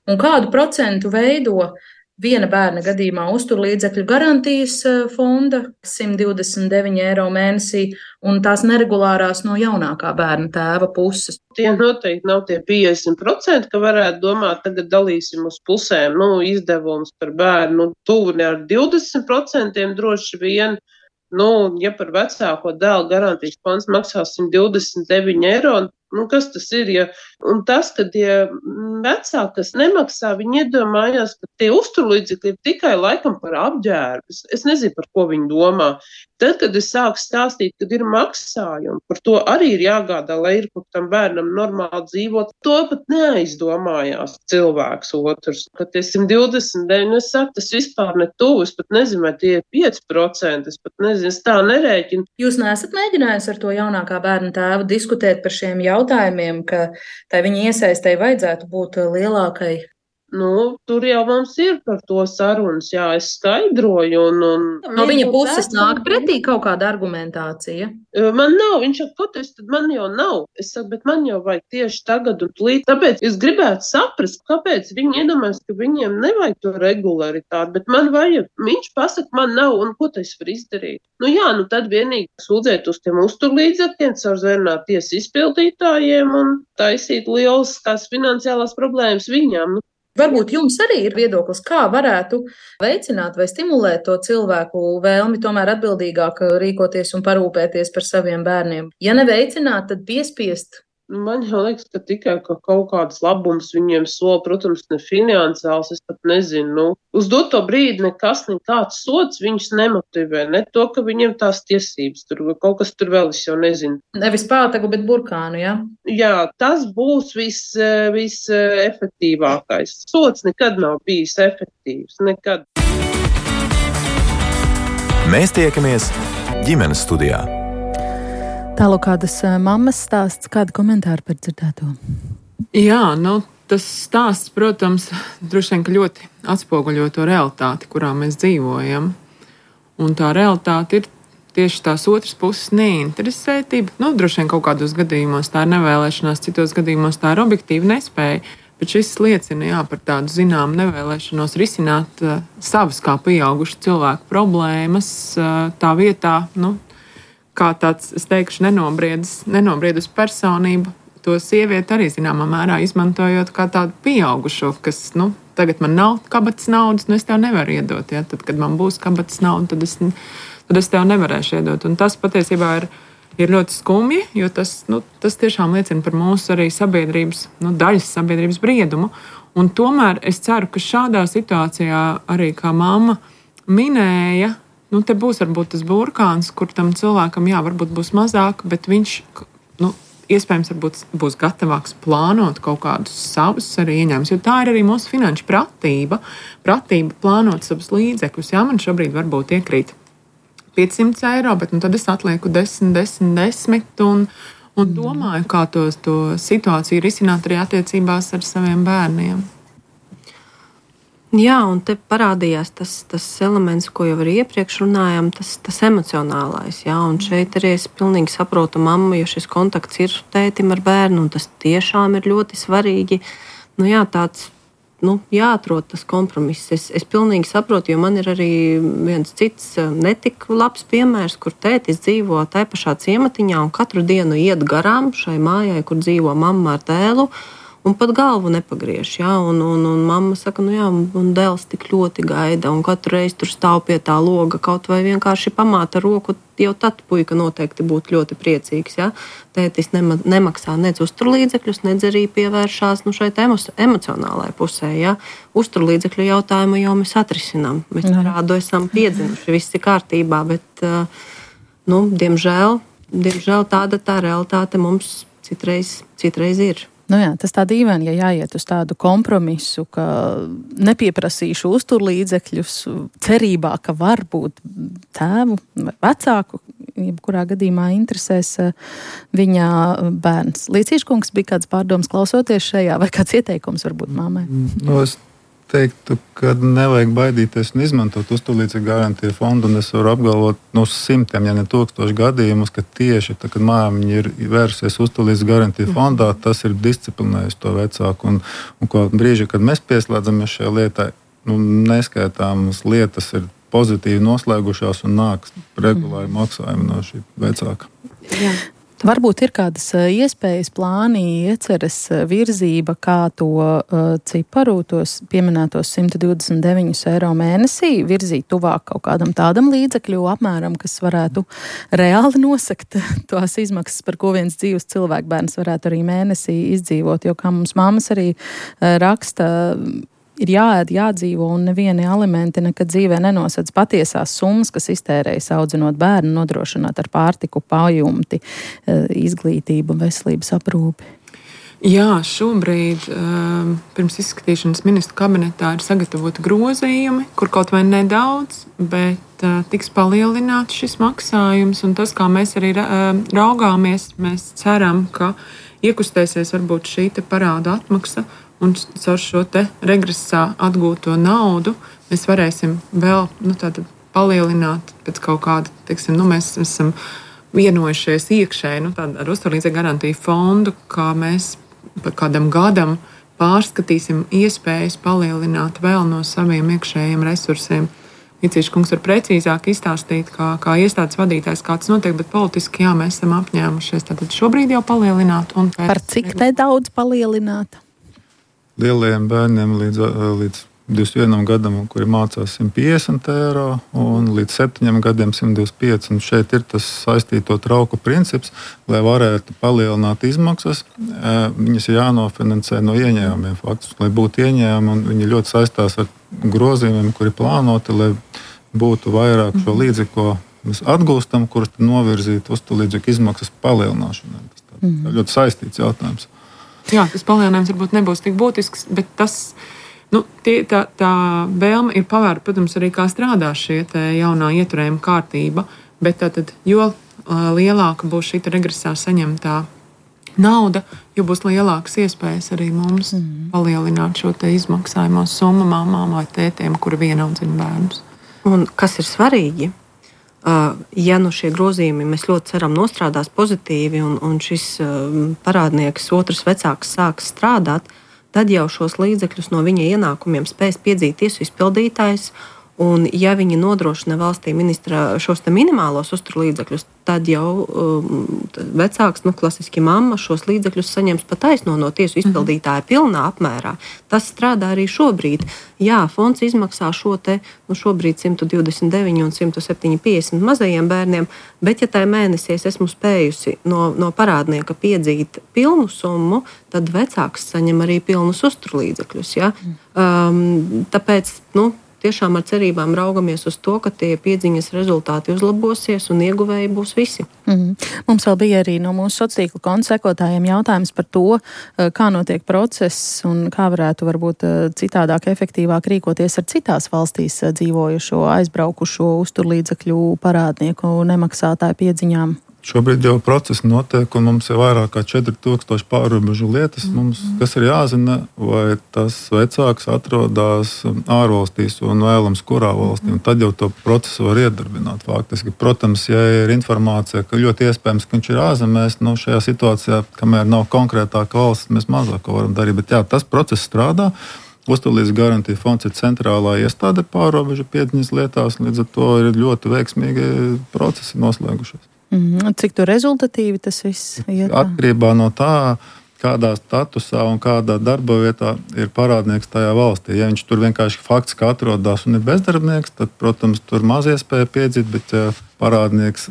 Un kādu procentu veido viena bērna gadījumā uzturlīdzekļu garantijas fonda simt divdesmit deviņi eiro mēnesī un tās neregulārās no jaunākā bērna tēva puses? Tie noteikti nav tie piecdesmit procenti, ka varētu domāt, tagad dalīsim uz pusēm, nu, izdevums par bērnu, tuvu ne ar divdesmit procentiem droši vien. Nu, ja par vecāko dēlu garantijas fonds maksā simt divdesmit deviņi eiro, nu, kas tas ir? Ja? Un tas, ka tie vecāki, kas nemaksā, viņi iedomājās, ka tie uzturlīdzekļi ir tikai laikam par apģērbu. Es nezinu, par ko viņi domā. Tad, kad es sāku stāstīt, kad ir maksājumi, par to arī ir jāgādā, lai ir kur tam bērnam normāli dzīvot, to pat neaizdomājās cilvēks otrs. Kad tie simt divdesmit deviņi, es saku, tas vispār ne tuvu, es pat nezinu, vai tie ir pieci procenti, es pat nezinu, es tā nerēķinu. Jūs neesat mēģinājis ar to jaunākā bērna tēvu diskutēt par šiem jautājumiem, ka tai viņa iesaistei vajadzētu būt lielākai? Nu, tur jau mums ir par to sarunas, jā, es skaidroju. Un, un... No viņa puses nāk pretī kaut kāda argumentācija? Man nav, viņš saka, ko tas tad man jau nav. Es saku, bet man jau vajag tieši tagad un tūlīt. Tāpēc es gribētu saprast, kāpēc viņi iedomājas, ka viņiem nevajag to regularitāti, bet man vajag. Viņš pasaka, man nav, un ko tas var izdarīt? Nu jā, nu tad vienīgi sūdzēt uz tiem uzturlīdzekļiem, caur zvērnāt tiesu izpildītājiem un taisīt lielas tās finansiālās problēmas viņām. Nu, varbūt jums arī ir viedoklis, kā varētu veicināt vai stimulēt to cilvēku vēlmi tomēr atbildīgāk rīkoties un parūpēties par saviem bērniem. Ja neveicināt, tad piespiest. Man jau liekas, ka tikai ka kaut kādas labums viņiem sola, protams, ne finansiāls, es pat nezinu. Nu, uz doto brīdi nekas, nekāds sots viņus nemotivē, ne to, ka viņiem tās tiesības tur, kaut kas tur vēl es jau nezinu. Nevis pātagu, bet burkānu, jā? Jā, tas būs viss, viss efektīvākais. Sots nekad nav bijis efektīvs, nekad. Mēs tiekamies ģimenes studijā. Tālāk kādas mammas stāsts, kāda komentāra par dzirdēto? Jā, nu, tas stāsts, protams, droši vien, ka ļoti atspoguļo to realitāti, kurā mēs dzīvojam. Un tā realitāte ir tieši tās otras puses neinteresētība. Nu, droši vien kaut kādos gadījumos tā ir nevēlēšanās, citos gadījumos tā ir objektīva nespēja. Bet šis liecina jā, par tādu zināmu nevēlēšanos risināt uh, savas kā pieaugušu cilvēku problēmas uh, tā vietā, nu, kā tāds, es teikšu, nenobriedus, nenobriedus personība, to sievieti arī zināmā mērā izmantojot kā tādu pieaugušo, kas, nu, tagad man nav kabatas naudas, nu es tev nevaru iedot, ja? Tad, kad man būs kabatas nauda, tad es, tad es tev nevarēšu iedot. Un tas patiesībā ir, ir ļoti skumji, jo tas, nu, tas tiešām liecina par mūsu arī sabiedrības, nu, daļas sabiedrības briedumu. Un tomēr es ceru, ka šādā situācijā arī kā mamma minēja, nu, te būs varbūt tas burkāns, kur tam cilvēkam, jā, varbūt būs mazāk, bet viņš, nu, iespējams, varbūt būs gatavāks plānot kaut kādus savus arī ieņēmumus, jo tā ir arī mūsu finanšu pratība, pratība plānot savus līdzekļus. Jā, man šobrīd varbūt iekrīt piecsimt eiro, bet nu, tad es atlieku desmit, desmit, desmit un, un domāju, kā to, to situāciju risināt arī attiecībās ar saviem bērniem. Jā, un te parādījās tas, tas elements, ko jau arī iepriekš runājām, tas, tas emocionālais. Jā, un šeit arī es pilnīgi saprotu mammu, jo šis kontakts ir tētim ar bērnu, un tas tiešām ir ļoti svarīgi. Nu jā, tāds, nu, jāatrod tas kompromiss. Es, es pilnīgi saprotu, jo man ir arī viens cits netik labs piemērs, kur tētis dzīvo tai pašā ciematiņā un katru dienu iet garām šai mājai, kur dzīvo mamma ar dēlu. Un pat galvu nepagriež, jā, un, un, un mamma saka, nu jā, un dēls tik ļoti gaida, un katru reizi tur stāv pie tā loga, kaut vai vienkārši pamāta roku, jau tad puika noteikti būtu ļoti priecīgs, jā. Tētis nema, nemaksā nec uzturlīdzekļus, nec arī pievēršās, nu, šeit emo, emocionālai pusē, jā. Uzturlīdzekļu jautājumu jau mēs atrisinām, mēs rādu esam piedzinuši, viss ir kārtībā, bet, nu, diemžēl, diemžēl tāda tā realitāte mums citreiz, citreiz ir. Nu jā, tas tā dīvaini, ja jāiet uz tādu kompromisu, ka nepieprasīšu uzturlīdzekļus cerībā, ka varbūt tēvu vai vecāku, jebkurā gadījumā interesēs viņa bērns. Līcīškungs, bija kāds pārdoms klausoties šajā vai kāds ieteikums varbūt mammai? No, es teiktu, ka nevajag baidīties un izmantot uzturlīdzekļu garantiju fondu. Un es varu apgalvot no simtiem, ja ne tūkstoši gadījumus, ka tieši tad, kad māmiņa ir vērsusies uzturlīdzekļu garantiju fondā, tas ir disciplinējis to vecāku. Un, un ko brīži, kad mēs pieslēdzamies šajā lietā, nu, neskaitāmas lietas ir pozitīvi noslēgušās un nāk regulāri maksājumi no šī vecāka. Jā. Varbūt ir kādas iespējas, plāni, ieceres, virzība, kā to uh, ciparu, tos pieminētos simt divdesmit deviņus eiro mēnesī, virzīt tuvāk kaut kādam tādam līdzekļu apmēram, kas varētu reāli nosakt tās izmaksas, par ko viens dzīves cilvēkbērns varētu arī mēnesī izdzīvot, jo kā mums mammas arī uh, raksta, ir jāēd, jādzīvo, un nevieni alimenti nekad dzīvē nenosedz patiesās summas, kas iztērējas audzinot bērnu, nodrošināt ar pārtiku, pajumti, izglītību, veselības aprūpi. Jā, šobrīd um, pirms izskatīšanas ministru kabinetā ir sagatavoti grozījumi, kur kaut vai nedaudz, bet uh, tiks palielināts šis maksājums, un tas, kā mēs arī uh, raugāmies, mēs ceram, ka iekustēsies varbūt šī te parāda atmaksa, un caur šo te regresā atgūto naudu mēs varēsim vēl nu, palielināt pēc kaut kāda, teiksim, nu, mēs esam vienojušies iekšēji nu, ar uzturlīdzekļu garantiju fondu, kā mēs par kādam gadam pārskatīsim iespējas palielināt vēl no saviem iekšējiem resursiem. Micīša kungs var precīzāk izstāstīt, kā, kā iestādes vadītājs, kā tas notiek, bet politiski jā, mēs esam apņēmušies tātad šobrīd jau palielināt. Un pēc... Par cik nedaudz palielināt? Lielajiem bērniem līdz, līdz divdesmit vienam gadam, kuri mācās simt piecdesmit eiro, un līdz septiņiem gadiem simt divdesmit pieci. Un šeit ir tas saistīto trauku princips, lai varētu palielināt izmaksas. Viņas ir jānofinansē no ieņēmumiem faktiski, lai būtu ieņēmumi, un viņi ļoti saistās ar grozījumiem, kuri plānoti, lai būtu vairāk šo līdzekļu, ko mēs atgūstam, kurus novirzītu uzturlīdzekļu izmaksas palielināšanai. Tas tā, tā ļoti saistīts jautājums. Jā, tas palielinājums varbūt nebūs tik būtisks, bet tas, nu, tie, tā, tā vēlme ir pavērt, protams, arī kā strādā šie jaunā ieturējuma kārtība, bet tātad, jo lielāka būs šī regresā saņemtā nauda, jo būs lielākas iespējas arī mums mm. palielināt šo te izmaksājumu summu māmām vai tētiem, kuri vienaudzina bērnus. Un kas ir svarīgi? Ja nu šie grozījumi mēs ļoti ceram nostrādās pozitīvi un, un šis parādnieks, otrs vecāks sāks strādāt, tad jau šos līdzekļus no viņa ienākumiem spēs piedzīt tiesu izpildītājs. Un, ja viņi nodrošina valstī ministra šos te minimālos uzturlīdzekļus, tad jau um, vecāks, nu, klasiski mamma, šos līdzekļus saņems pa taisno no tiesu izpildītāja pilnā apmērā. Tas strādā arī šobrīd. Jā, fonds izmaksā šo te, nu, šobrīd simt divdesmit deviņi un simt septiņi piecdesmit mazajiem bērniem, bet ja tai mēnesī es esmu spējusi no, no parādnieka piedzīt pilnu summu, tad vecāks saņem arī pilnus uzturlīdzekļus. Ja? Um, tāpēc, nu, tiešām ar cerībām raugamies uz to, ka tie piedziņas rezultāti uzlabosies un ieguvēji būs visi. Mm-hmm. Mums vēl bija arī no mūsu sociālā tīkla konta sekotājiem jautājums par to, kā notiek process un kā varētu varbūt citādāk, efektīvāk rīkoties ar citās valstīs dzīvojušo, aizbraukušo uzturlīdzekļu parādnieku nemaksātāju piedziņām. Šobrīd jau process notiek, un mums ir vairāk kā četri tūkstoši pārrobežu lietas. Mums, kas ir jāzina, vai tas vecāks atrodas ārvalstīs un vēlams kurā valstī. Un tad jau to procesu var iedarbināt faktiski. Protams, ja ir informācija, ka ļoti iespējams, ka viņš ir ārzemēs, nu šajā situācijā, kamēr nav konkrētāka valsts, mēs mazāk ko varam darīt. Bet jā, tas process strādā. Uzturlīdzekļu garantiju fonds ir centrālā iestāde pārrobežu piedziņas lietās, un līdz ar to ir ļoti veiksmīgi procesi noslēgušies. Mm, cik tu rezultatīvi tas viss iet? Atkarībā no tā, kādā statusā un kādā darba vietā ir parādnieks tajā valstī. Ja viņš tur vienkārši faktiski atrodas un ir bezdarbnieks, tad, protams, tur maz iespēja piedzīt, bet ja parādnieks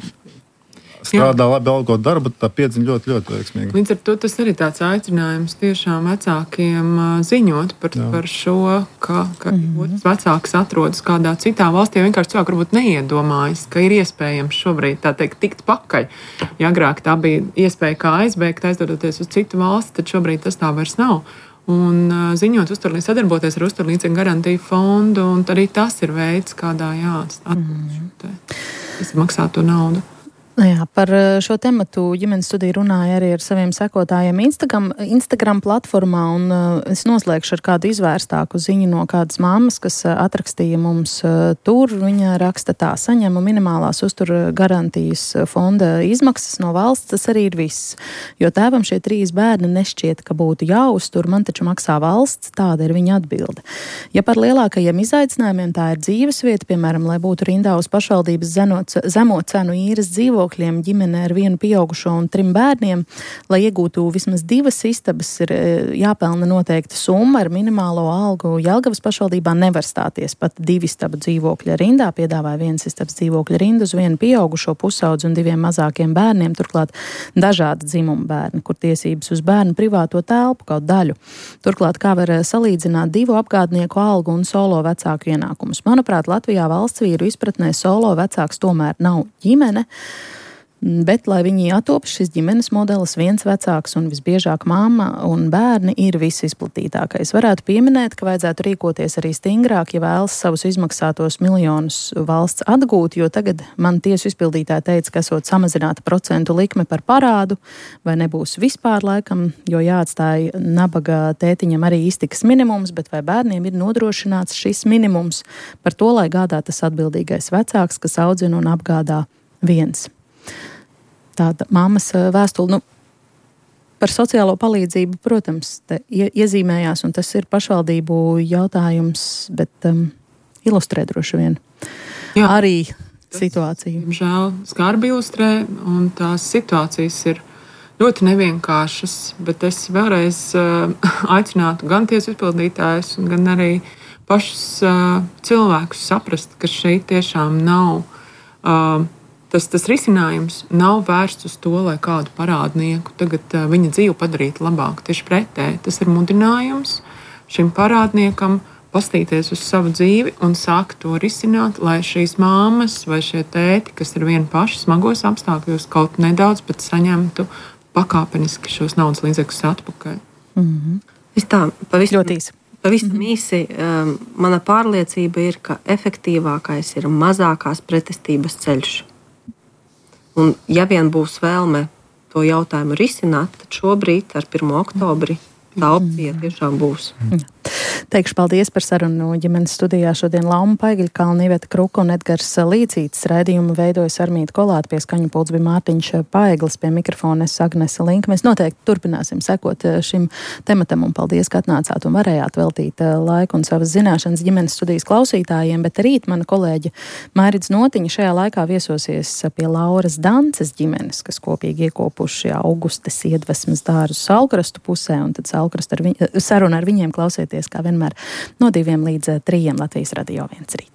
strādā labi algot darbu, tā piedziņa ļoti, ļoti veiksmīgi. Līdz ar to tas arī tāds aicinājums tiešām vecākiem ziņot par, par šo, ka, ka mm-hmm. otrs vecāks atrodas kādā citā valstī. Vienkārši cilvēki varbūt neiedomājas, ka ir iespējams šobrīd tā teikt tikt pakaļ. Ja agrāk tā bija iespēja kā aizbēgt, aizdodoties uz citu valsti, tad šobrīd tas tā vairs nav. Un ziņot, uzturlīdz, sadarboties ar uzturlīdzekļu garantiju fondu, un arī tas ir veids, kādā jā, atpūst šo te izmaksāto naudu. Jā, par šo tematu ģimenes studija runāja arī ar saviem sekotājiem Instagram, Instagram platformā, un es noslēgšu ar kādu izvērstāku ziņu no kādas mammas, kas atrakstīja mums tur. Viņa raksta tā: saņemu minimālās uztura garantijas fonda izmaksas no valsts, tas arī ir viss. Jo tēvam šie trīs bērni nešķiet, ka būtu jāuztur, man taču maksā valsts, tāda ir viņa atbilde. Ja par lielākajiem izaicinājumiem tā ir dzīvesvieta, piemēram, lai būtu rindā uz pašvaldības zemo cenu īres dzīvo, ģimene ar vienu pieaugušo un trim bērniem, lai iegūtu vismaz divas istabas, ir jāpelna noteikta summa. Ar minimālo algu Jelgavas pašvaldībā nevar stāties pat divi istabu dzīvokļa rindā. Piedāvāja viens istabas dzīvokļa rindu uz vienu pieaugušo, pusaudzi un diviem mazākiem bērniem, turklāt dažāda dzimuma bērni, kur tiesības uz bērnu privāto telpu kaut daļu. Turklāt kā var salīdzināt divu apgādnieku algu un solo vecāku ienākumus. Manuprāt, Latvijā valsts vīru izpratnē solo vecāks tomēr nav ģimene. Bet, lai viņi attopas, šis ģimenes modelis, viens vecāks un visbiežāk mamma un bērni ir visizplatītākais. Varētu pieminēt, ka vajadzētu rīkoties arī stingrāk, ja vēlas savus izmaksātos miljonus valsts atgūt, jo tagad man tiesu izpildītāji teica, ka esot samazināta procentu likme par parādu, vai nebūs vispār laikam, jo jāatstāja nabaga tētiņam arī iztikas minimums, bet vai bērniem ir nodrošināts šis minimums, par to, lai gādā tas atbildīgais vecāks, kas audzina un apgādā viens. Tāda mammas vēstule, nu, par sociālo palīdzību, protams, te iezīmējās, un tas ir pašvaldību jautājums, bet um, ilustrē droši vien Jā, arī situāciju. Žēl skarbi ilustrē, un tās situācijas ir ļoti nevienkāršas, bet es vēlreiz uh, aicinātu gan tiesu izpildītājus, gan arī pašus uh, cilvēkus saprast, ka šeit tiešām nav uh, Tas, tas risinājums nav vērsts uz to, lai kādu parādnieku tagad uh, viņa dzīvi padarītu labāk. Tieši pretēji, tas ir mudinājums šim parādniekam pastīties uz savu dzīvi un sākt to risināt, lai šīs māmas vai šie tēti, kas ir vieni paši smagos apstākļos, kaut nedaudz, bet saņemtu pakāpeniski šos naudas līdzekļus atpakaļ. Mm-hmm. Es tā pavisam, ļoti īsi. Pavisam mm-hmm. īsi, um, mana pārliecība ir, ka efektīvākais ir mazākās pretestības ceļš. Un, ja vien būs vēlme to jautājumu risināt, tad šobrīd ar pirmo oktobri tā opcija tiešām būs. Jā. Teikšu paldies par sarunu ģimenes studijā. Šodien Lauma Paigļkalna, Iveta Kruka un Edgars Līcītis. Raidījumu veidoja Sarmīta Kolāte, pie skaņu pults bija Mārtiņš Paiglis, pie mikrofona es Agnese Linka. Mēs noteikti turpināsim sekot šim tematam, un paldies, ka atnācāt un varējāt veltīt laiku un savas zināšanas ģimenes studijas klausītājiem, bet rīt mana kolēģe Mairits Notiņa šajā laikā viesosies pie Lauras Dances ģimenes, kas kopīgi iekopuši Augustes iedvesmas dārzu Saulkrastu pusē, un tad Saulkrastu ar viņ... sarunu ar viņiem klausieties kā vienmēr no diviem līdz trījiem Latvijas Radio viens rīt.